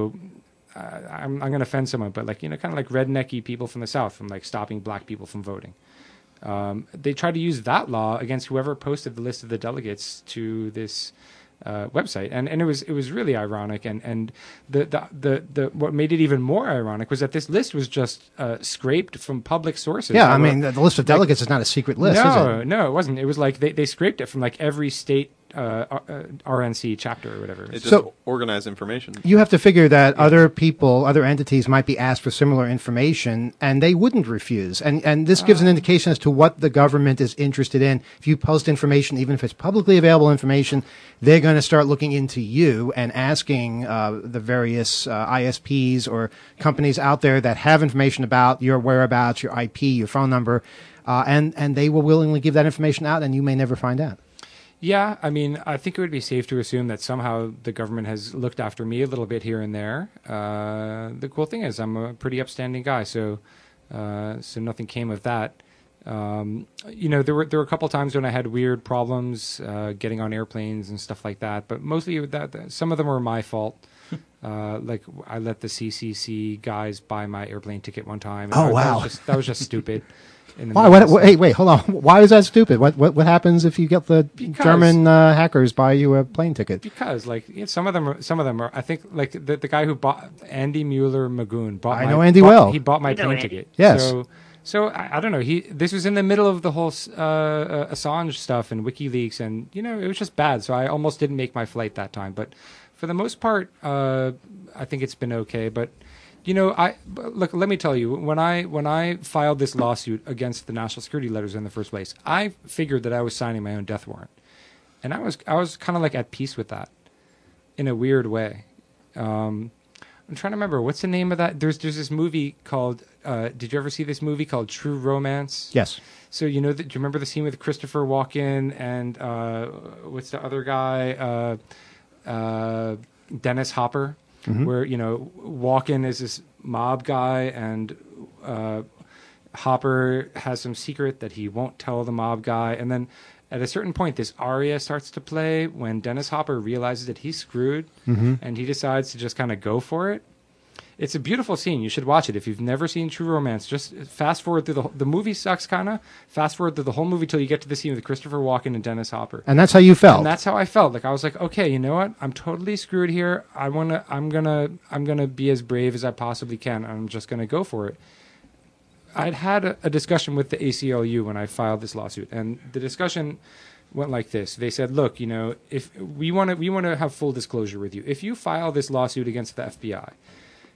I'm going to offend someone, but like, kind of like rednecky people from the South from like stopping black people from voting. They tried to use that law against whoever posted the list of the delegates to this website, and it was really ironic. And the what made it even more ironic was that this list was just scraped from public sources. Yeah, I mean, the list of delegates is not a secret list, is it? No, it wasn't. It was like they scraped it from like every state RNC chapter or whatever. It's just organized information. You have to figure that other people, other entities might be asked for similar information, and they wouldn't refuse. And this gives an indication as to what the government is interested in. If you post information, even if it's publicly available information, they're going to start looking into you and asking the various ISPs or companies out there that have information about your whereabouts, your IP, your phone number, and they will willingly give that information out, and you may never find out. Yeah, I mean, I think it would be safe to assume that somehow the government has looked after me a little bit here and there. The cool thing is I'm a pretty upstanding guy, so nothing came of that. There were a couple times when I had weird problems getting on airplanes and stuff like that, but mostly some of them were my fault. Like I let the CCC guys buy my airplane ticket one time. Oh, wow. That was just stupid. Why? Wait, hold on. Why is that stupid? What happens if you get the German hackers buy you a plane ticket? Because some of them are. I think like the guy who bought Andy Mueller Magoon bought. I know Andy well. He bought my plane ticket. Yes. So I don't know. This was in the middle of the whole Assange stuff and WikiLeaks, and it was just bad. So I almost didn't make my flight that time. But for the most part, I think it's been okay. But look, let me tell you, when I filed this lawsuit against the national security letters in the first place, I figured that I was signing my own death warrant, and I was kind of like at peace with that, in a weird way. I'm trying to remember what's the name of that. There's this movie called. Did you ever see this movie called True Romance? Yes. So do you remember the scene with Christopher Walken and what's the other guy? Dennis Hopper. Mm-hmm. Where Walken is this mob guy, and Hopper has some secret that he won't tell the mob guy, and then at a certain point, this aria starts to play when Dennis Hopper realizes that he's screwed, and he decides to just kind of go for it. It's a beautiful scene. You should watch it if you've never seen True Romance. Just fast forward through the movie. Sucks kind of. Fast forward through the whole movie till you get to the scene with Christopher Walken and Dennis Hopper. And that's how you felt. And that's how I felt. Like I was like, okay, you know what? I'm totally screwed here. I'm gonna be as brave as I possibly can. I'm just gonna go for it. I'd had a discussion with the ACLU when I filed this lawsuit, and the discussion went like this. They said, look, if we want to have full disclosure with you. If you file this lawsuit against the FBI,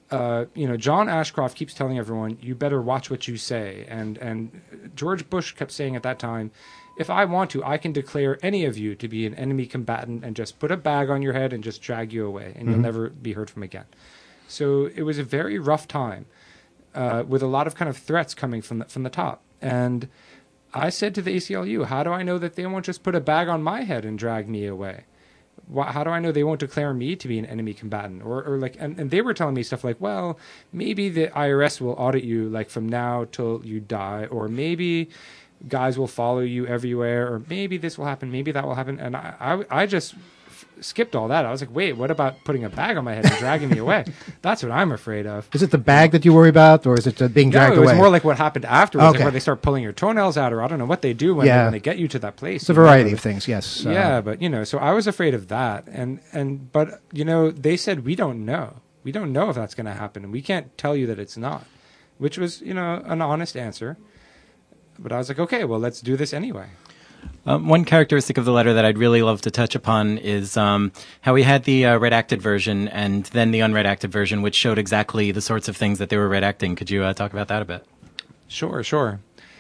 John Ashcroft keeps telling everyone, you better watch what you say. And George Bush kept saying at that time, if I want to, I can declare any of you to be an enemy combatant and just put a bag on your head and just drag you away, and you'll never be heard from again. So it was a very rough time with a lot of kind of threats coming from the top. And I said to the ACLU, how do I know that they won't just put a bag on my head and drag me away? How do I know they won't declare me to be an enemy combatant? And they were telling me stuff like, well, maybe the IRS will audit you like from now till you die, or maybe guys will follow you everywhere, or maybe this will happen, maybe that will happen. And I just skipped all that. I was like, wait, what about putting a bag on my head and dragging me away? That's what I'm afraid of. Is it the bag that you worry about, or is it being dragged away? No, it was more like what happened afterwards, Okay. like where they start pulling your toenails out, or I don't know what they do when they get you to that place. It's a variety of things, yes. Yeah, but so I was afraid of that, but they said we don't know. We don't know if that's going to happen, and we can't tell you that it's not, which was an honest answer. But I was like, okay, well, let's do this anyway. One characteristic of the letter that I'd really love to touch upon is how we had the redacted version and then the unredacted version, which showed exactly the sorts of things that they were redacting. Could you talk about that a bit? Sure.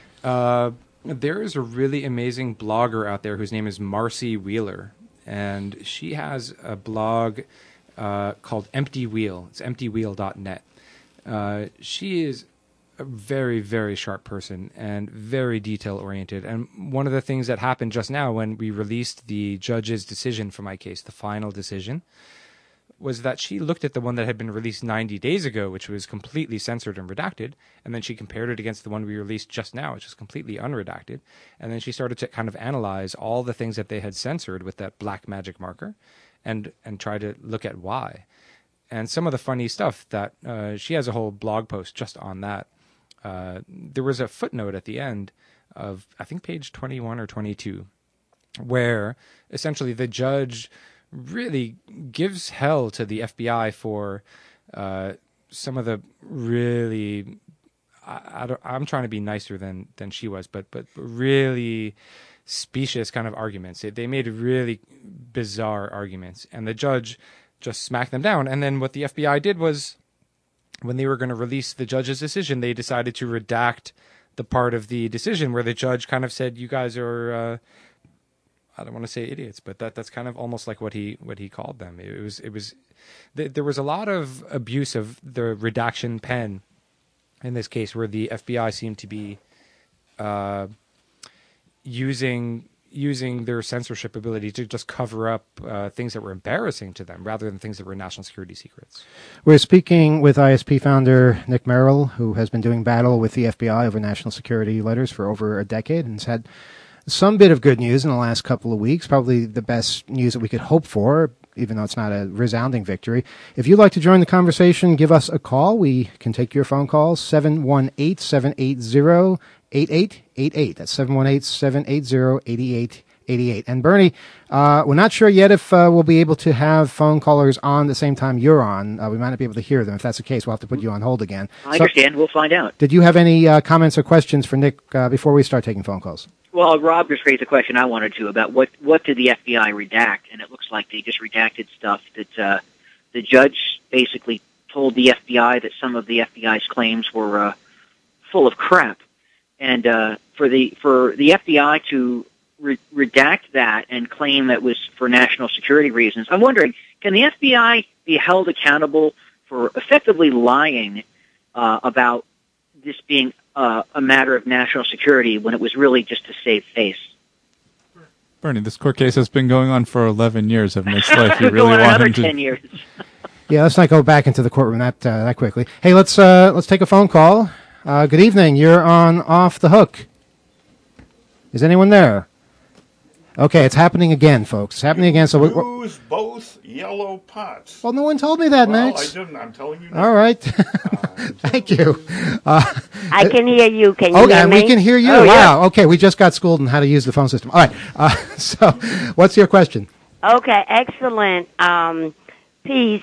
There is a really amazing blogger out there whose name is Marcy Wheeler, and she has a blog called Empty Wheel. It's emptywheel.net. She is a very, very sharp person and very detail-oriented. And one of the things that happened just now when we released the judge's decision for my case, the final decision, was that she looked at the one that had been released 90 days ago, which was completely censored and redacted, and then she compared it against the one we released just now, which is completely unredacted. And then she started to kind of analyze all the things that they had censored with that black magic marker and try to look at why. And some of the funny stuff that she has a whole blog post just on that. There was a footnote at the end of, I think, page 21 or 22, where essentially the judge really gives hell to the FBI for some of the really, I'm trying to be nicer than she was, but really specious kind of arguments. They made really bizarre arguments, and the judge just smacked them down. And then what the FBI did was, when they were going to release the judge's decision, they decided to redact the part of the decision where the judge kind of said, you guys are, I don't want to say idiots, but that's kind of almost like what he called them. There was a lot of abuse of the redaction pen in this case, where the FBI seemed to be using their censorship ability to just cover up things that were embarrassing to them rather than things that were national security secrets. We're speaking with ISP founder Nick Merrill, who has been doing battle with the FBI over national security letters for over a decade and has had some bit of good news in the last couple of weeks, probably the best news that we could hope for, even though it's not a resounding victory. If you'd like to join the conversation, give us a call. We can take your phone calls, 718-780-8888. That's 718-780-8888. And Bernie, we're not sure yet if we'll be able to have phone callers on the same time you're on. We might not be able to hear them. If that's the case, we'll have to put you on hold again. I understand. We'll find out. Did you have any comments or questions for Nick before we start taking phone calls? Well, Rob just raised a question I wanted to about what did the FBI redact, and it looks like they just redacted stuff that the judge basically told the FBI that some of the FBI's claims were full of crap, and for the FBI to redact that and claim that was for national security reasons, I'm wondering, can the FBI be held accountable for effectively lying about this being a matter of national security when it was really just to save face? Bernie, this court case has been going on for 11 years of Nick's life. You really want another him to 10 years. Yeah, let's not go back into the courtroom that quickly. Hey, let's take a phone call. Good evening. You're on Off the Hook. Is anyone there? Okay, it's happening again, folks. It's happening again. So Use both yellow pots. Well, no one told me that, Well, Max. I didn't. I'm telling you now. All right. Thank you. I can hear you. Can you hear me? We can hear you. Oh, wow. Yeah. Okay, we just got schooled in how to use the phone system. All right. So, what's your question? Okay, excellent piece.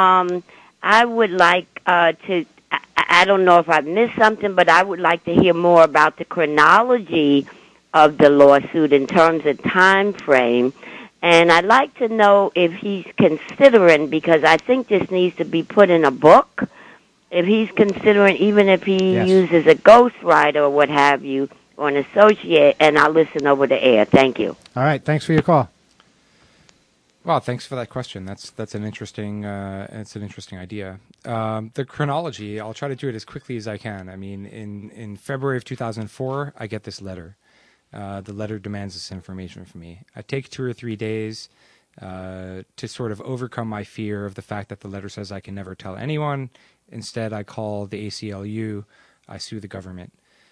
I would like to. I don't know if I've missed something, but I would like to hear more about the chronology of the lawsuit in terms of time frame. And I'd like to know if he's considering, because I think this needs to be put in a book, if he's considering, even if he Yes. uses a ghostwriter or what have you, or an associate, and I'll listen over the air. Thank you. All right. Thanks for your call. Well, thanks for that question. That's an interesting idea. The chronology, I'll try to do it as quickly as I can. I mean, in February of 2004, I get this letter. The letter demands this information from me. I take 2 or 3 days to sort of overcome my fear of the fact that the letter says I can never tell anyone. Instead, I call the ACLU. I sue the government.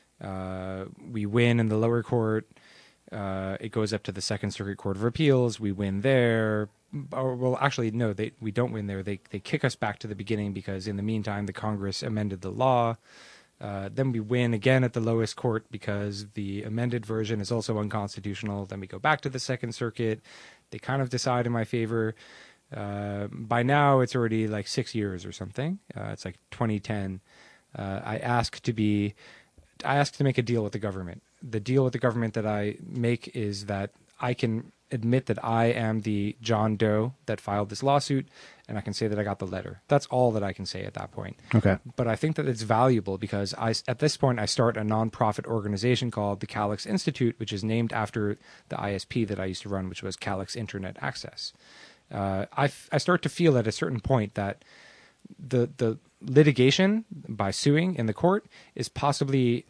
We win in the lower court. It goes up to the Second Circuit Court of Appeals. We win there. Well, actually, no, we don't win there. They kick us back to the beginning because in the meantime, the Congress amended the law. Then we win again at the lowest court because the amended version is also unconstitutional. Then we go back to the Second Circuit. They kind of decide in my favor. By now, it's already like 6 years or something. It's like 2010. I ask to make a deal with the government. The deal with the government that I make is that I can admit that I am the John Doe that filed this lawsuit, and I can say that I got the letter. That's all that I can say at that point. Okay. But I think that it's valuable because at this point I start a nonprofit organization called the Calyx Institute, which is named after the ISP that I used to run, which was Calyx Internet Access. I start to feel at a certain point that the litigation by suing in the court is possibly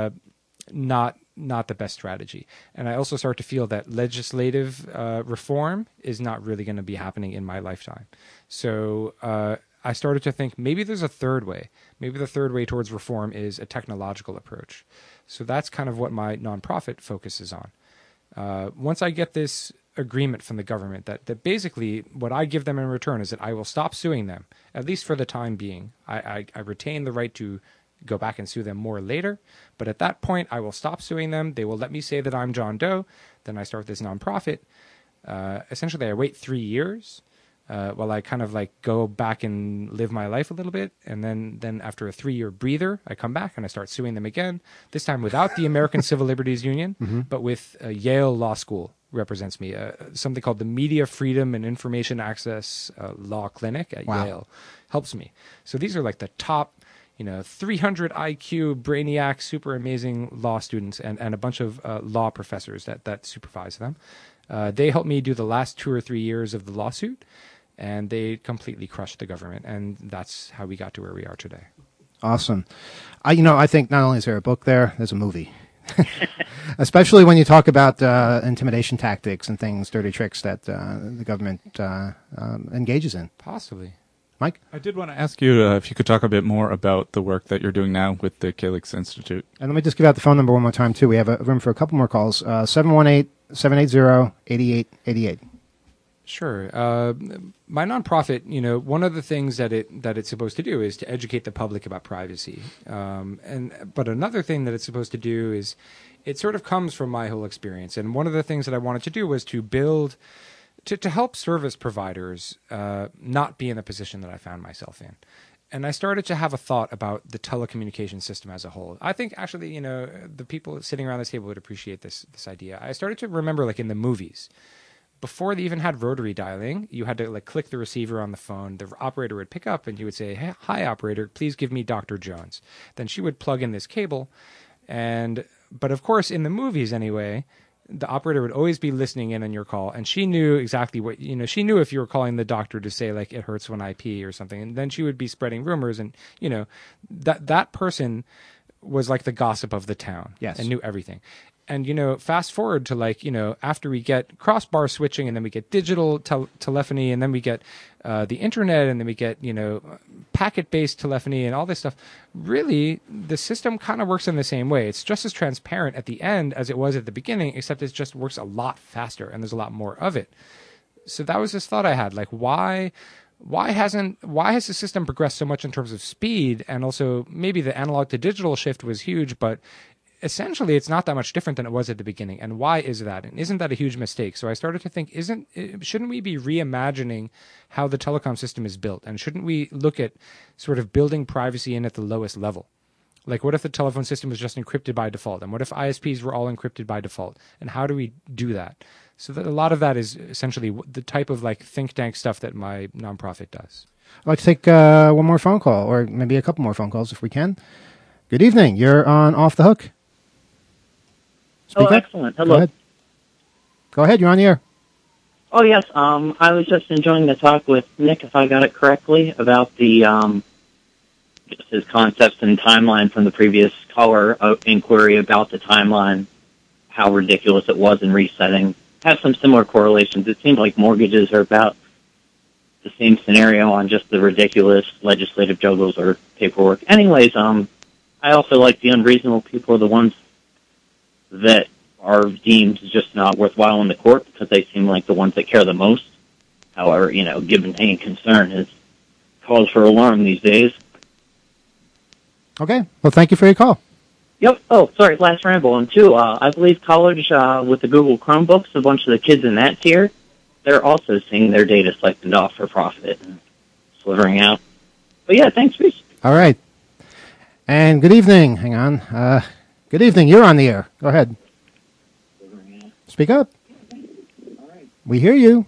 not the best strategy. And I also start to feel that legislative reform is not really going to be happening in my lifetime. So I started to think maybe there's a third way. Maybe the third way towards reform is a technological approach. So that's kind of what my nonprofit focuses on. Once I get this agreement from the government that basically what I give them in return is that I will stop suing them, at least for the time being. I retain the right to go back and sue them more later, but at that point I will stop suing them. They will let me say that I'm John Doe. Then I start this nonprofit. Essentially, I wait 3 years while I kind of like go back and live my life a little bit, and then after a 3-year breather, I come back and I start suing them again. This time without the American Civil Liberties Union, but with Yale Law School represents me. Something called the Media Freedom and Information Access Law Clinic at Yale helps me. So these are like the top 300 IQ, brainiac, super amazing law students and a bunch of law professors that supervise them. They helped me do the last 2 or 3 years of the lawsuit, and they completely crushed the government. And that's how we got to where we are today. Awesome. I think not only is there a book there's a movie. Especially when you talk about intimidation tactics and things, dirty tricks that the government engages in. Possibly. Mike? I did want to ask you if you could talk a bit more about the work that you're doing now with the Calyx Institute. And let me just give out the phone number one more time, too. We have a room for a couple more calls. 718-780-8888. Sure. My nonprofit, one of the things that it's supposed to do is to educate the public about privacy. But another thing that it's supposed to do is it sort of comes from my whole experience. And one of the things that I wanted to do was to build to help service providers not be in the position that I found myself in. And I started to have a thought about the telecommunication system as a whole. I think actually, the people sitting around this table would appreciate this idea. I started to remember like in the movies, before they even had rotary dialing, you had to like click the receiver on the phone. The operator would pick up and you would say, "Hey, hi operator, please give me Dr. Jones." Then she would plug in this cable. But of course, in the movies anyway, the operator would always be listening in on your call, and she knew exactly what, she knew if you were calling the doctor to say like it hurts when I pee or something, and then she would be spreading rumors, and that person was like the gossip of the town. Yes. And knew everything. And, fast forward to like, after we get crossbar switching, and then we get digital telephony, and then we get the internet, and then we get, packet-based telephony and all this stuff. Really, the system kind of works in the same way. It's just as transparent at the end as it was at the beginning, except it just works a lot faster, and there's a lot more of it. So that was this thought I had, like, why has the system progressed so much in terms of speed? And also maybe the analog to digital shift was huge, but essentially it's not that much different than it was at the beginning. And why is that? And isn't that a huge mistake? So I started to think, shouldn't we be reimagining how the telecom system is built? And shouldn't we look at sort of building privacy in at the lowest level? Like, what if the telephone system was just encrypted by default? And what if ISPs were all encrypted by default? And how do we do that? So that a lot of that is essentially the type of like think tank stuff that my nonprofit does. I'd like to take one more phone call, or maybe a couple more phone calls if we can. Good evening. You're on Off the Hook. Speak up. Excellent. Hello. Go ahead. Go ahead. You're on the air. Oh, yes. I was just enjoying the talk with Nick, if I got it correctly, about the just his concepts and timeline from the previous caller inquiry about the timeline, how ridiculous it was in resetting. Has some similar correlations. It seems like mortgages are about the same scenario on just the ridiculous legislative juggles or paperwork. Anyways, I also like the unreasonable people are the ones that are deemed just not worthwhile in the court because they seem like the ones that care the most. However, given any concern is cause for alarm these days. Okay. Well, thank you for your call. Yep. Oh, sorry, last ramble. And two, I believe college with the Google Chromebooks, a bunch of the kids in that tier, they're also seeing their data siphoned off for profit and slithering out. But yeah, thanks, Reese. All right. And good evening. Hang on. Good evening. You're on the air. Go ahead. Speak up. We hear you.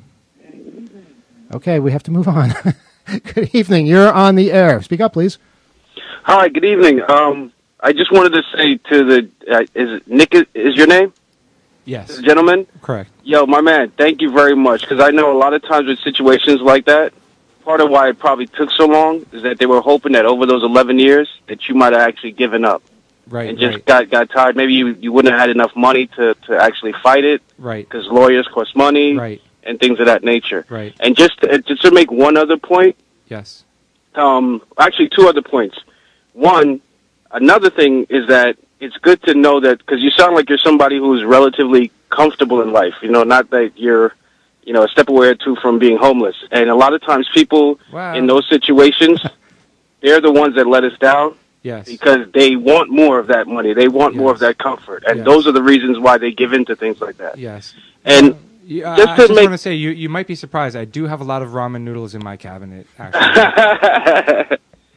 Okay, we have to move on. Good evening. You're on the air. Speak up, please. Hi, good evening. I just wanted to say to the, is Nick, is your name? Yes. The gentleman? Correct. Yo, my man, thank you very much, because I know a lot of times with situations like that, part of why it probably took so long is that they were hoping that over those 11 years that you might have actually given up. Right. And just got tired. Maybe you wouldn't have had enough money to actually fight it. Right. Because lawyers cost money. Right. And things of that nature. Right. And just to make one other point. Yes. Actually, two other points. One, another thing is that it's good to know that, because you sound like you're somebody who's relatively comfortable in life, not that you're, a step away or two from being homeless. And a lot of times people in those situations, they're the ones that let us down. Yes. Because they want more of that money. They want more of that comfort. And those are the reasons why they give in to things like that. Yes. And I just want to say, you might be surprised. I do have a lot of ramen noodles in my cabinet, actually.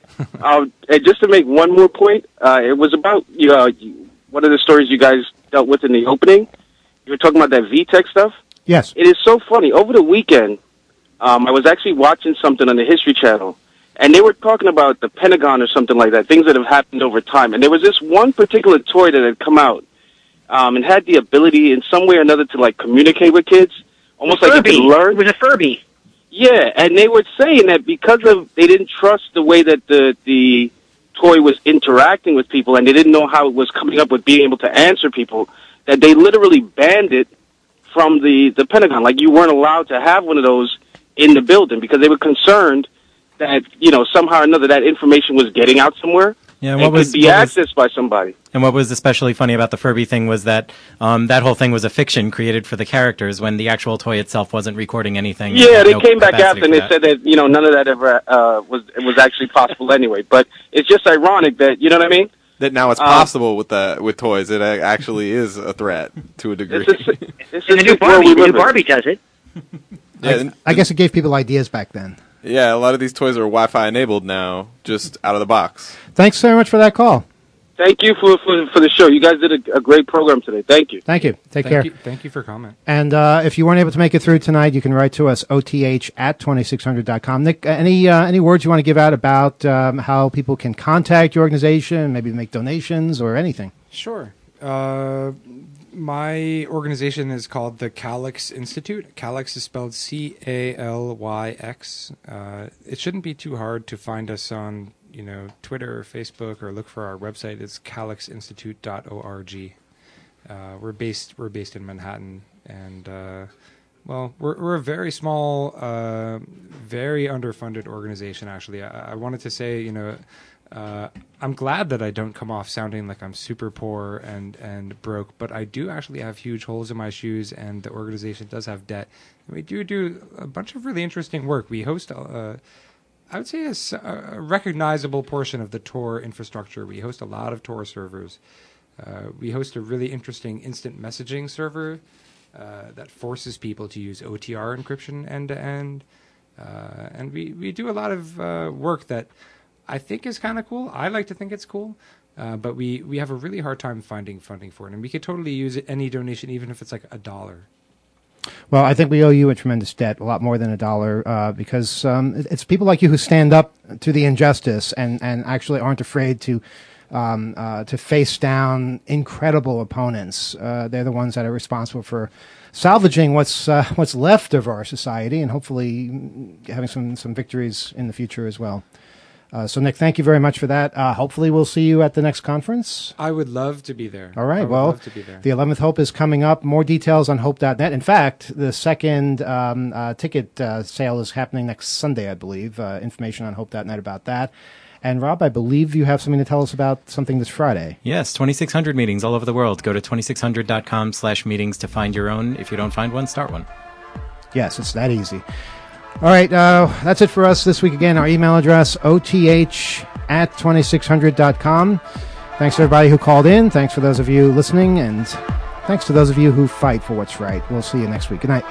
And just to make one more point, it was about one of the stories you guys dealt with in the opening. You were talking about that VTech stuff. Yes. It is so funny. Over the weekend, I was actually watching something on the History Channel, and they were talking about the Pentagon or something like that, things that have happened over time. And there was this one particular toy that had come out and had the ability in some way or another to, communicate with kids, almost like it could learn. It was a Furby. Yeah, and they were saying that because they didn't trust the way that the toy was interacting with people, and they didn't know how it was coming up with being able to answer people, that they literally banned it from the Pentagon. Like, you weren't allowed to have one of those in the building because they were concerned that, somehow or another that information was getting out somewhere. Yeah, and could be accessed by somebody. And what was especially funny about the Furby thing was that that whole thing was a fiction created for the characters when the actual toy itself wasn't recording anything. Yeah, they came back after and they said that, none of that ever was actually possible anyway. But it's just ironic that, you know what I mean? That now it's possible with toys. It actually is a threat to a degree. And the new Barbie does it. Yeah, I guess it gave people ideas back then. Yeah, a lot of these toys are Wi-Fi enabled now, just out of the box. Thanks so much for that call. Thank you for the show. You guys did a great program today. Thank you. Thank you. Take care. Thank you for comment. And if you weren't able to make it through tonight, you can write to us, oth@2600.com. Nick, any words you want to give out about how people can contact your organization, maybe make donations or anything? Sure. My organization is called the Calyx Institute. Calyx is spelled Calyx. It shouldn't be too hard to find us on Twitter or Facebook, or look for our website. It's calyxinstitute.org. We're based in Manhattan, and we're a very small, very underfunded organization. Actually, I wanted to say, I'm glad that I don't come off sounding like I'm super poor and broke, but I do actually have huge holes in my shoes, and the organization does have debt. And we do a bunch of really interesting work. We host I would say a recognizable portion of the Tor infrastructure. We host a lot of Tor servers. We host a really interesting instant messaging server that forces people to use OTR encryption end-to-end. And we do a lot of work that I think is kind of cool. I like to think it's cool. But we have a really hard time finding funding for it. And we could totally use any donation, even if it's like $1. Well, I think we owe you a tremendous debt, a lot more than $1, because it's people like you who stand up to the injustice and actually aren't afraid to face down incredible opponents. They're the ones that are responsible for salvaging what's left of our society, and hopefully having some victories in the future as well. So, Nick, thank you very much for that. Hopefully we'll see you at the next conference. I would love to be there. All right. I would Well, love to be there. the 11th Hope is coming up. More details on hope.net. In fact, the second ticket sale is happening next Sunday, I believe. Information on hope.net about that. And, Rob, I believe you have something to tell us about something this Friday. Yes, 2600 meetings all over the world. Go to 2600.com/meetings to find your own. If you don't find one, start one. Yes, it's that easy. All right, that's it for us this week. Again, our email address, oth@2600.com. Thanks to everybody who called in. Thanks for those of you listening. And thanks to those of you who fight for what's right. We'll see you next week. Good night.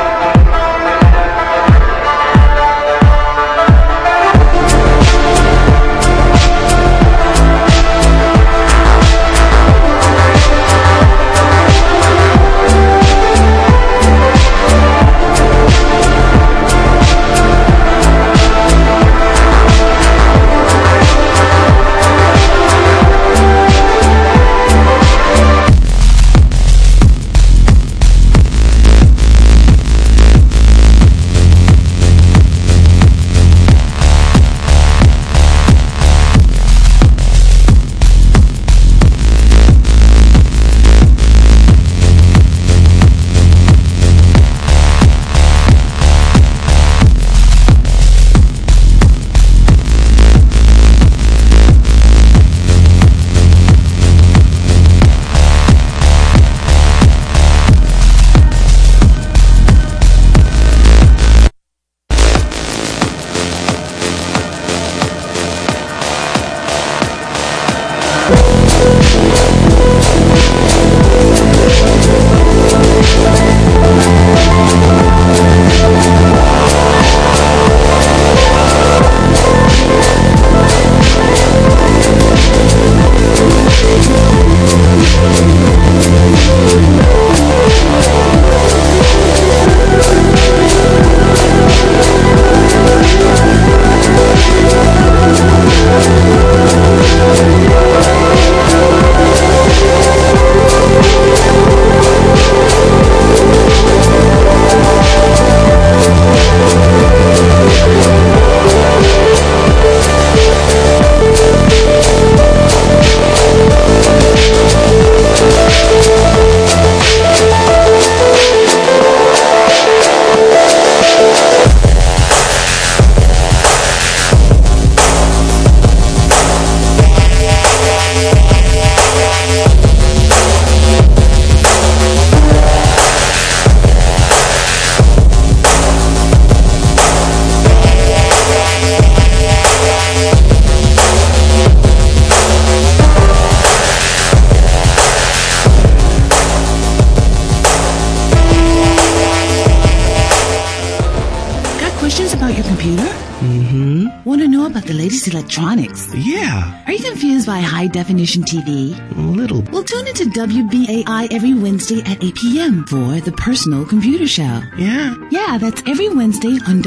Want to know about the latest electronics? Yeah. Are you confused by high-definition TV? A little. Well, tune into WBAI every Wednesday at 8 p.m. for The Personal Computer Show. Yeah? Yeah, that's every Wednesday on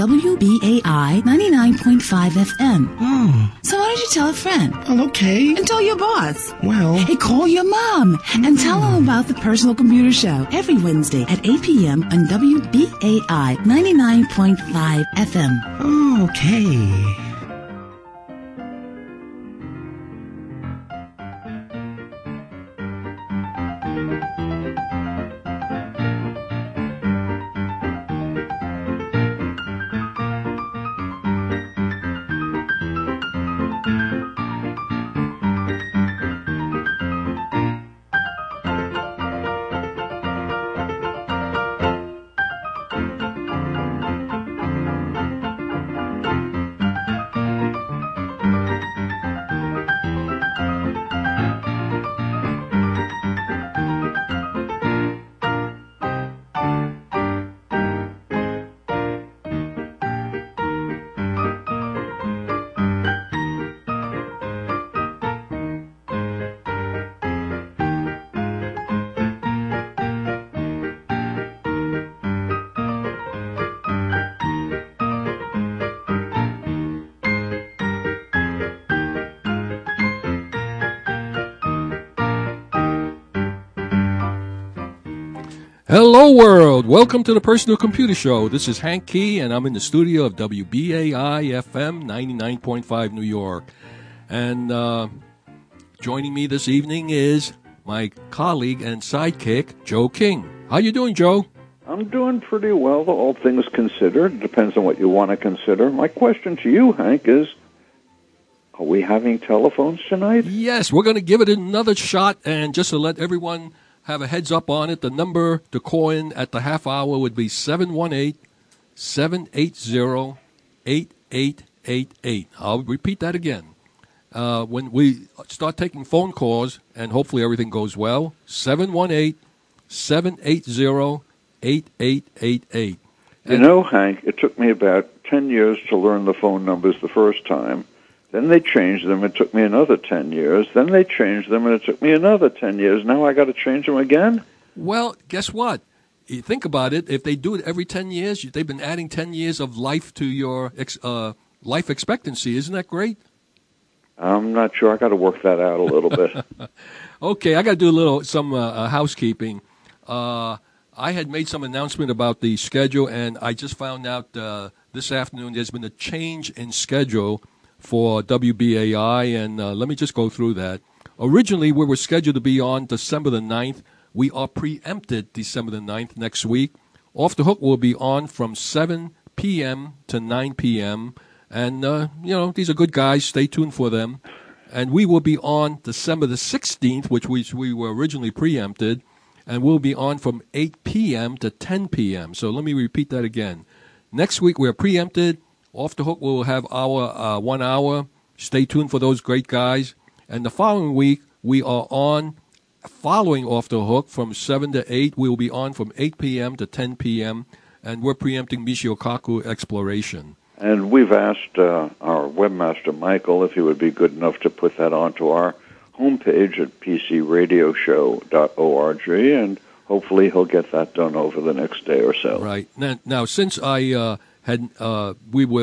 WBAI 99.5 FM. Oh. So why don't you tell a friend? Well, okay. And tell your boss. Well. Hey, call your mom and tell them about The Personal Computer Show every Wednesday at 8 p.m. on WBAI 99.5 FM. Okay. Hello, world. Welcome to the Personal Computer Show. This is Hank Key, and I'm in the studio of WBAI FM 99.5 New York. And joining me this evening is my colleague and sidekick, Joe King. How you doing, Joe? I'm doing pretty well, all things considered. Depends on what you want to consider. My question to you, Hank, is, are we having telephones tonight? Yes, we're going to give it another shot, and just to let everyone have a heads up on it, the number to call in at the half hour would be 718-780-8888. I'll repeat that again. When we start taking phone calls, and hopefully everything goes well, 718-780-8888. You know, Hank, it took me about 10 years to learn the phone numbers the first time. Then they changed them. It took me another 10 years. Then they changed them, and it took me another 10 years. Now I got to change them again? Well, guess what? You think about it. If they do it every 10 years, they've been adding 10 years of life to your life expectancy. Isn't that great? I'm not sure. I got to work that out a little bit. Okay, I got to do some housekeeping. I had made some announcement about the schedule, and I just found out this afternoon there's been a change in schedule for WBAI, and let me just go through that. Originally, we were scheduled to be on December the 9th. We are preempted December the 9th next week. Off the Hook will be on from 7 p.m. to 9 p.m., and, these are good guys. Stay tuned for them. And we will be on December the 16th, which we were originally preempted, and we'll be on from 8 p.m. to 10 p.m. So let me repeat that again. Next week, we're preempted. Off the Hook, we'll have our 1 hour. Stay tuned for those great guys. And the following week, we are on, following Off the Hook, from 7 to 8. We will be on from 8 p.m. to 10 p.m., and we're preempting Michio Kaku Exploration. And we've asked our webmaster, Michael, if he would be good enough to put that onto our homepage at pcradioshow.org, and hopefully he'll get that done over the next day or so. Right. Now since I... when I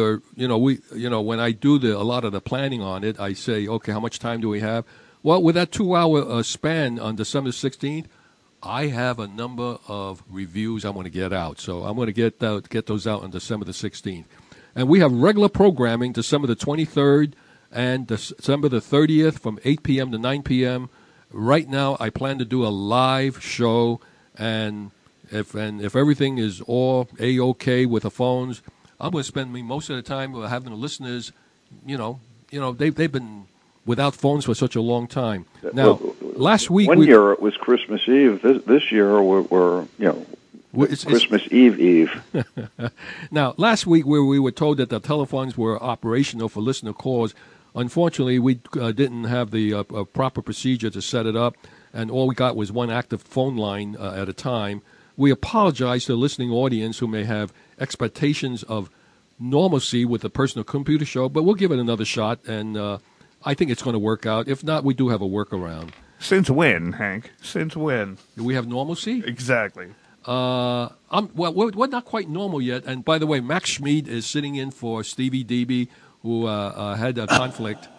do a lot of the planning on it, I say, okay, how much time do we have? Well, with that 2 hour span on December 16th, I have a number of reviews I want to get out. So I'm going to get those out on December the 16th. And we have regular programming December the 23rd and December the 30th from 8 p.m. to 9 p.m. Right now, I plan to do a live show, and if everything is all A-OK with the phones, I'm going to spend most of the time having the listeners, they've been without phones for such a long time. Now, last week... One year it was Christmas Eve. This year we're Christmas Eve. Now, last week we were told that the telephones were operational for listener calls. Unfortunately, we didn't have the proper procedure to set it up, and all we got was one active phone line at a time. We apologize to the listening audience who may have expectations of normalcy with the Personal Computer Show, but we'll give it another shot, and I think it's going to work out. If not, we do have a workaround. Since when, Hank? Since when? Do we have normalcy? Exactly. Well, we're not quite normal yet. And by the way, Max Schmid is sitting in for Stevie Debe, who had a conflict.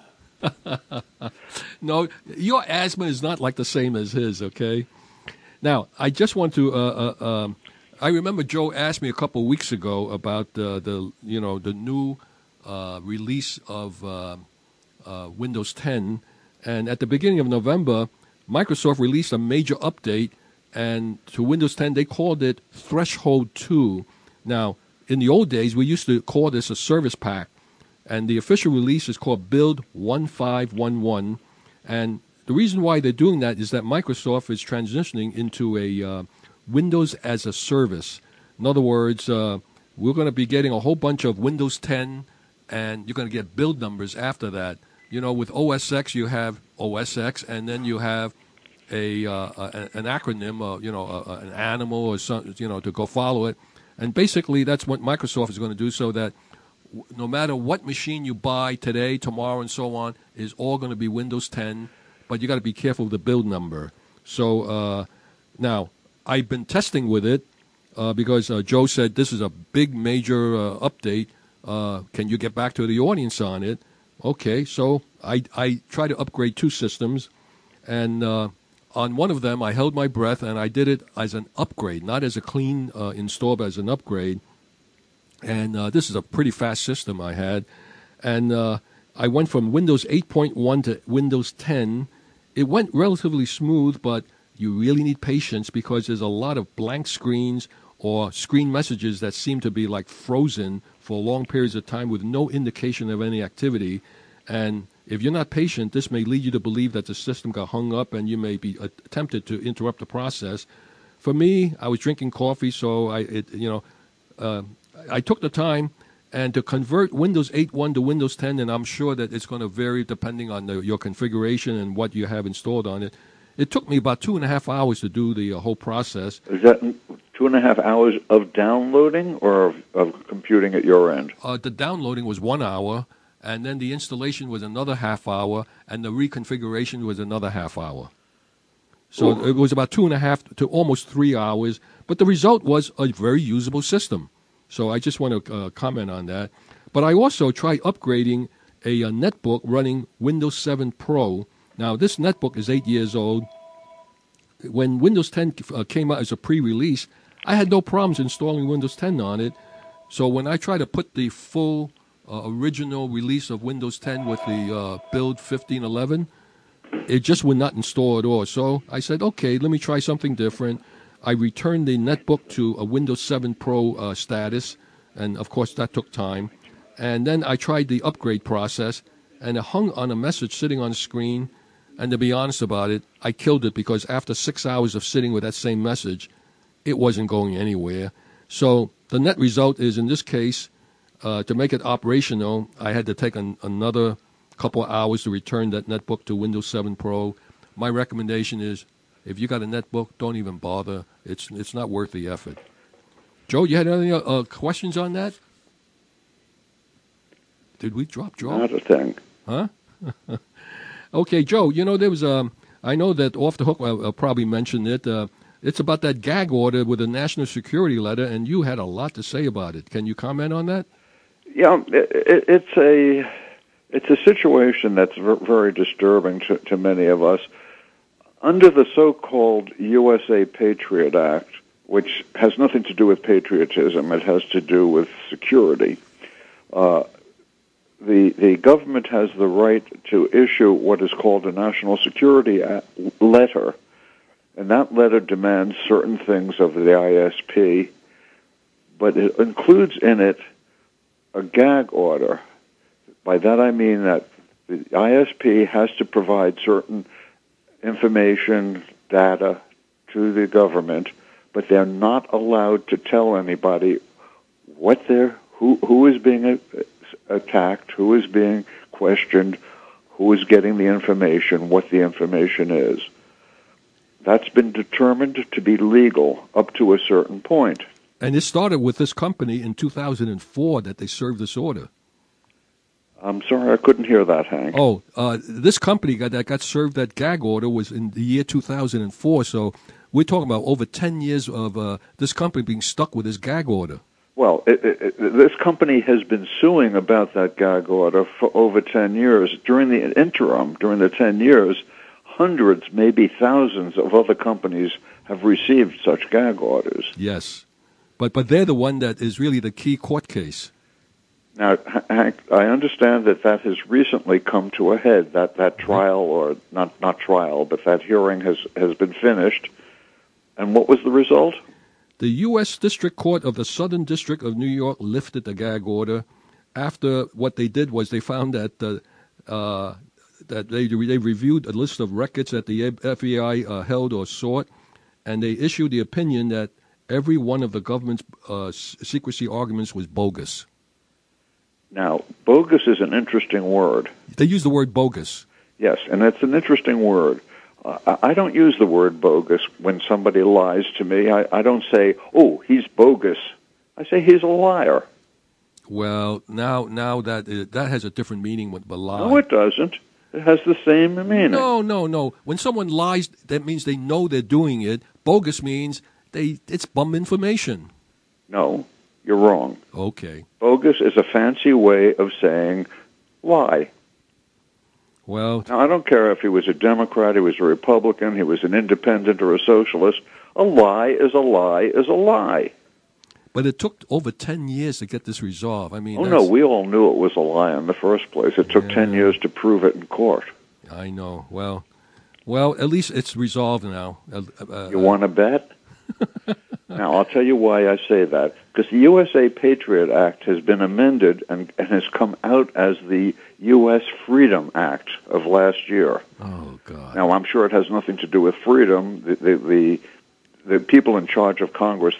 No, your asthma is not like the same as his, okay? Now, I just want to. I remember Joe asked me a couple of weeks ago about the new release of Windows 10, and at the beginning of November, Microsoft released a major update, and to Windows 10 they called it Threshold 2. Now, in the old days, we used to call this a service pack, and the official release is called Build 1511, and the reason why they're doing that is that Microsoft is transitioning into a Windows as a service. In other words, we're going to be getting a whole bunch of Windows 10, and you're going to get build numbers after that. With OS X, you have OS X, and then you have an acronym, an animal or something, to go follow it. And basically, that's what Microsoft is going to do, so that no matter what machine you buy today, tomorrow, and so on, is all going to be Windows 10. But you got to be careful of the build number. So now I've been testing with it because Joe said this is a big major update. Can you get back to the audience on it? Okay, so I try to upgrade two systems, and On one of them, I held my breath, and I did it as an upgrade, not as a clean install, but as an upgrade. And this is a pretty fast system I had. And I went from Windows 8.1 to Windows 10. It went relatively smooth, but you really need patience because there's a lot of blank screens or screen messages that seem to be like frozen for long periods of time with no indication of any activity. And if you're not patient, this may lead you to believe that the system got hung up and you may be tempted to interrupt the process. For me, I was drinking coffee, so I took the time and to convert Windows 8.1 to Windows 10, and I'm sure that it's going to vary depending on your configuration and what you have installed on it. It took me about 2.5 hours to do the whole process. Is that 2.5 hours of downloading or of computing at your end? The downloading was 1 hour, and then the installation was another half hour, and the reconfiguration was another half hour. So It was about 2.5 to almost 3 hours, but the result was a very usable system. So I just want to comment on that. But I also tried upgrading a netbook running Windows 7 Pro. Now, this netbook is 8 years old. When Windows 10 came out as a pre-release, I had no problems installing Windows 10 on it. So when I tried to put the full original release of Windows 10 with the build 1511, it just would not install at all. So I said, okay, let me try something different. I returned the netbook to a Windows 7 Pro status, and of course that took time. And then I tried the upgrade process, and it hung on a message sitting on the screen. And to be honest about it, I killed it because after 6 hours of sitting with that same message, it wasn't going anywhere. So the net result is, in this case, to make it operational, I had to take another couple of hours to return that netbook to Windows 7 Pro. My recommendation is, if you got a netbook, don't even bother. It's not worth the effort. Joe, you had any questions on that? Did we drop Joe? Not a thing. Huh? Okay, Joe, there was I know that Off the Hook, I'll probably mention it. It's about that gag order with a national security letter, and you had a lot to say about it. Can you comment on that? Yeah, it's a situation that's very disturbing to many of us. Under the so-called USA Patriot Act, which has nothing to do with patriotism, it has to do with security, the government has the right to issue what is called a national security letter, and that letter demands certain things of the ISP, but it includes in it a gag order. By that I mean that the ISP has to provide certain information, data to the government, but they're not allowed to tell anybody who is being attacked, who is being questioned, who is getting the information, what the information is. That's been determined to be legal up to a certain point. And it started with this company in 2004 that they served this order. I'm sorry, I couldn't hear that, Hank. Oh, this company that got served that gag order was in the year 2004, so we're talking about over 10 years of this company being stuck with this gag order. Well, this company has been suing about that gag order for over 10 years. During the interim, during the 10 years, hundreds, maybe thousands of other companies have received such gag orders. Yes, but they're the one that is really the key court case. Now, Hank, I understand that has recently come to a head, that trial, or not trial, but that hearing has been finished. And what was the result? The U.S. District Court of the Southern District of New York lifted the gag order after what they did was they found that that they reviewed a list of records that the FBI held or sought, and they issued the opinion that every one of the government's secrecy arguments was bogus. Now, bogus is an interesting word. They use the word bogus. Yes, and it's an interesting word. I don't use the word bogus when somebody lies to me. I don't say, oh, he's bogus. I say he's a liar. Well, now that has a different meaning with lie. No, it doesn't. It has the same meaning. No. When someone lies, that means they know they're doing it. Bogus means it's bum information. No, you're wrong. Okay. Bogus is a fancy way of saying lie. Well, now, I don't care if he was a Democrat, he was a Republican, he was an independent or a socialist. A lie is a lie is a lie. but it took over 10 years to get this resolved. I mean, Oh, no, we all knew it was a lie in the first place. It took 10 years to prove it in court. I know. Well, at least it's resolved now. You want to bet? Now, I'll tell you why I say that. Because the USA Patriot Act has been amended and has come out as the U.S. Freedom Act of last year. Oh, God. Now, I'm sure it has nothing to do with freedom. The people in charge of Congress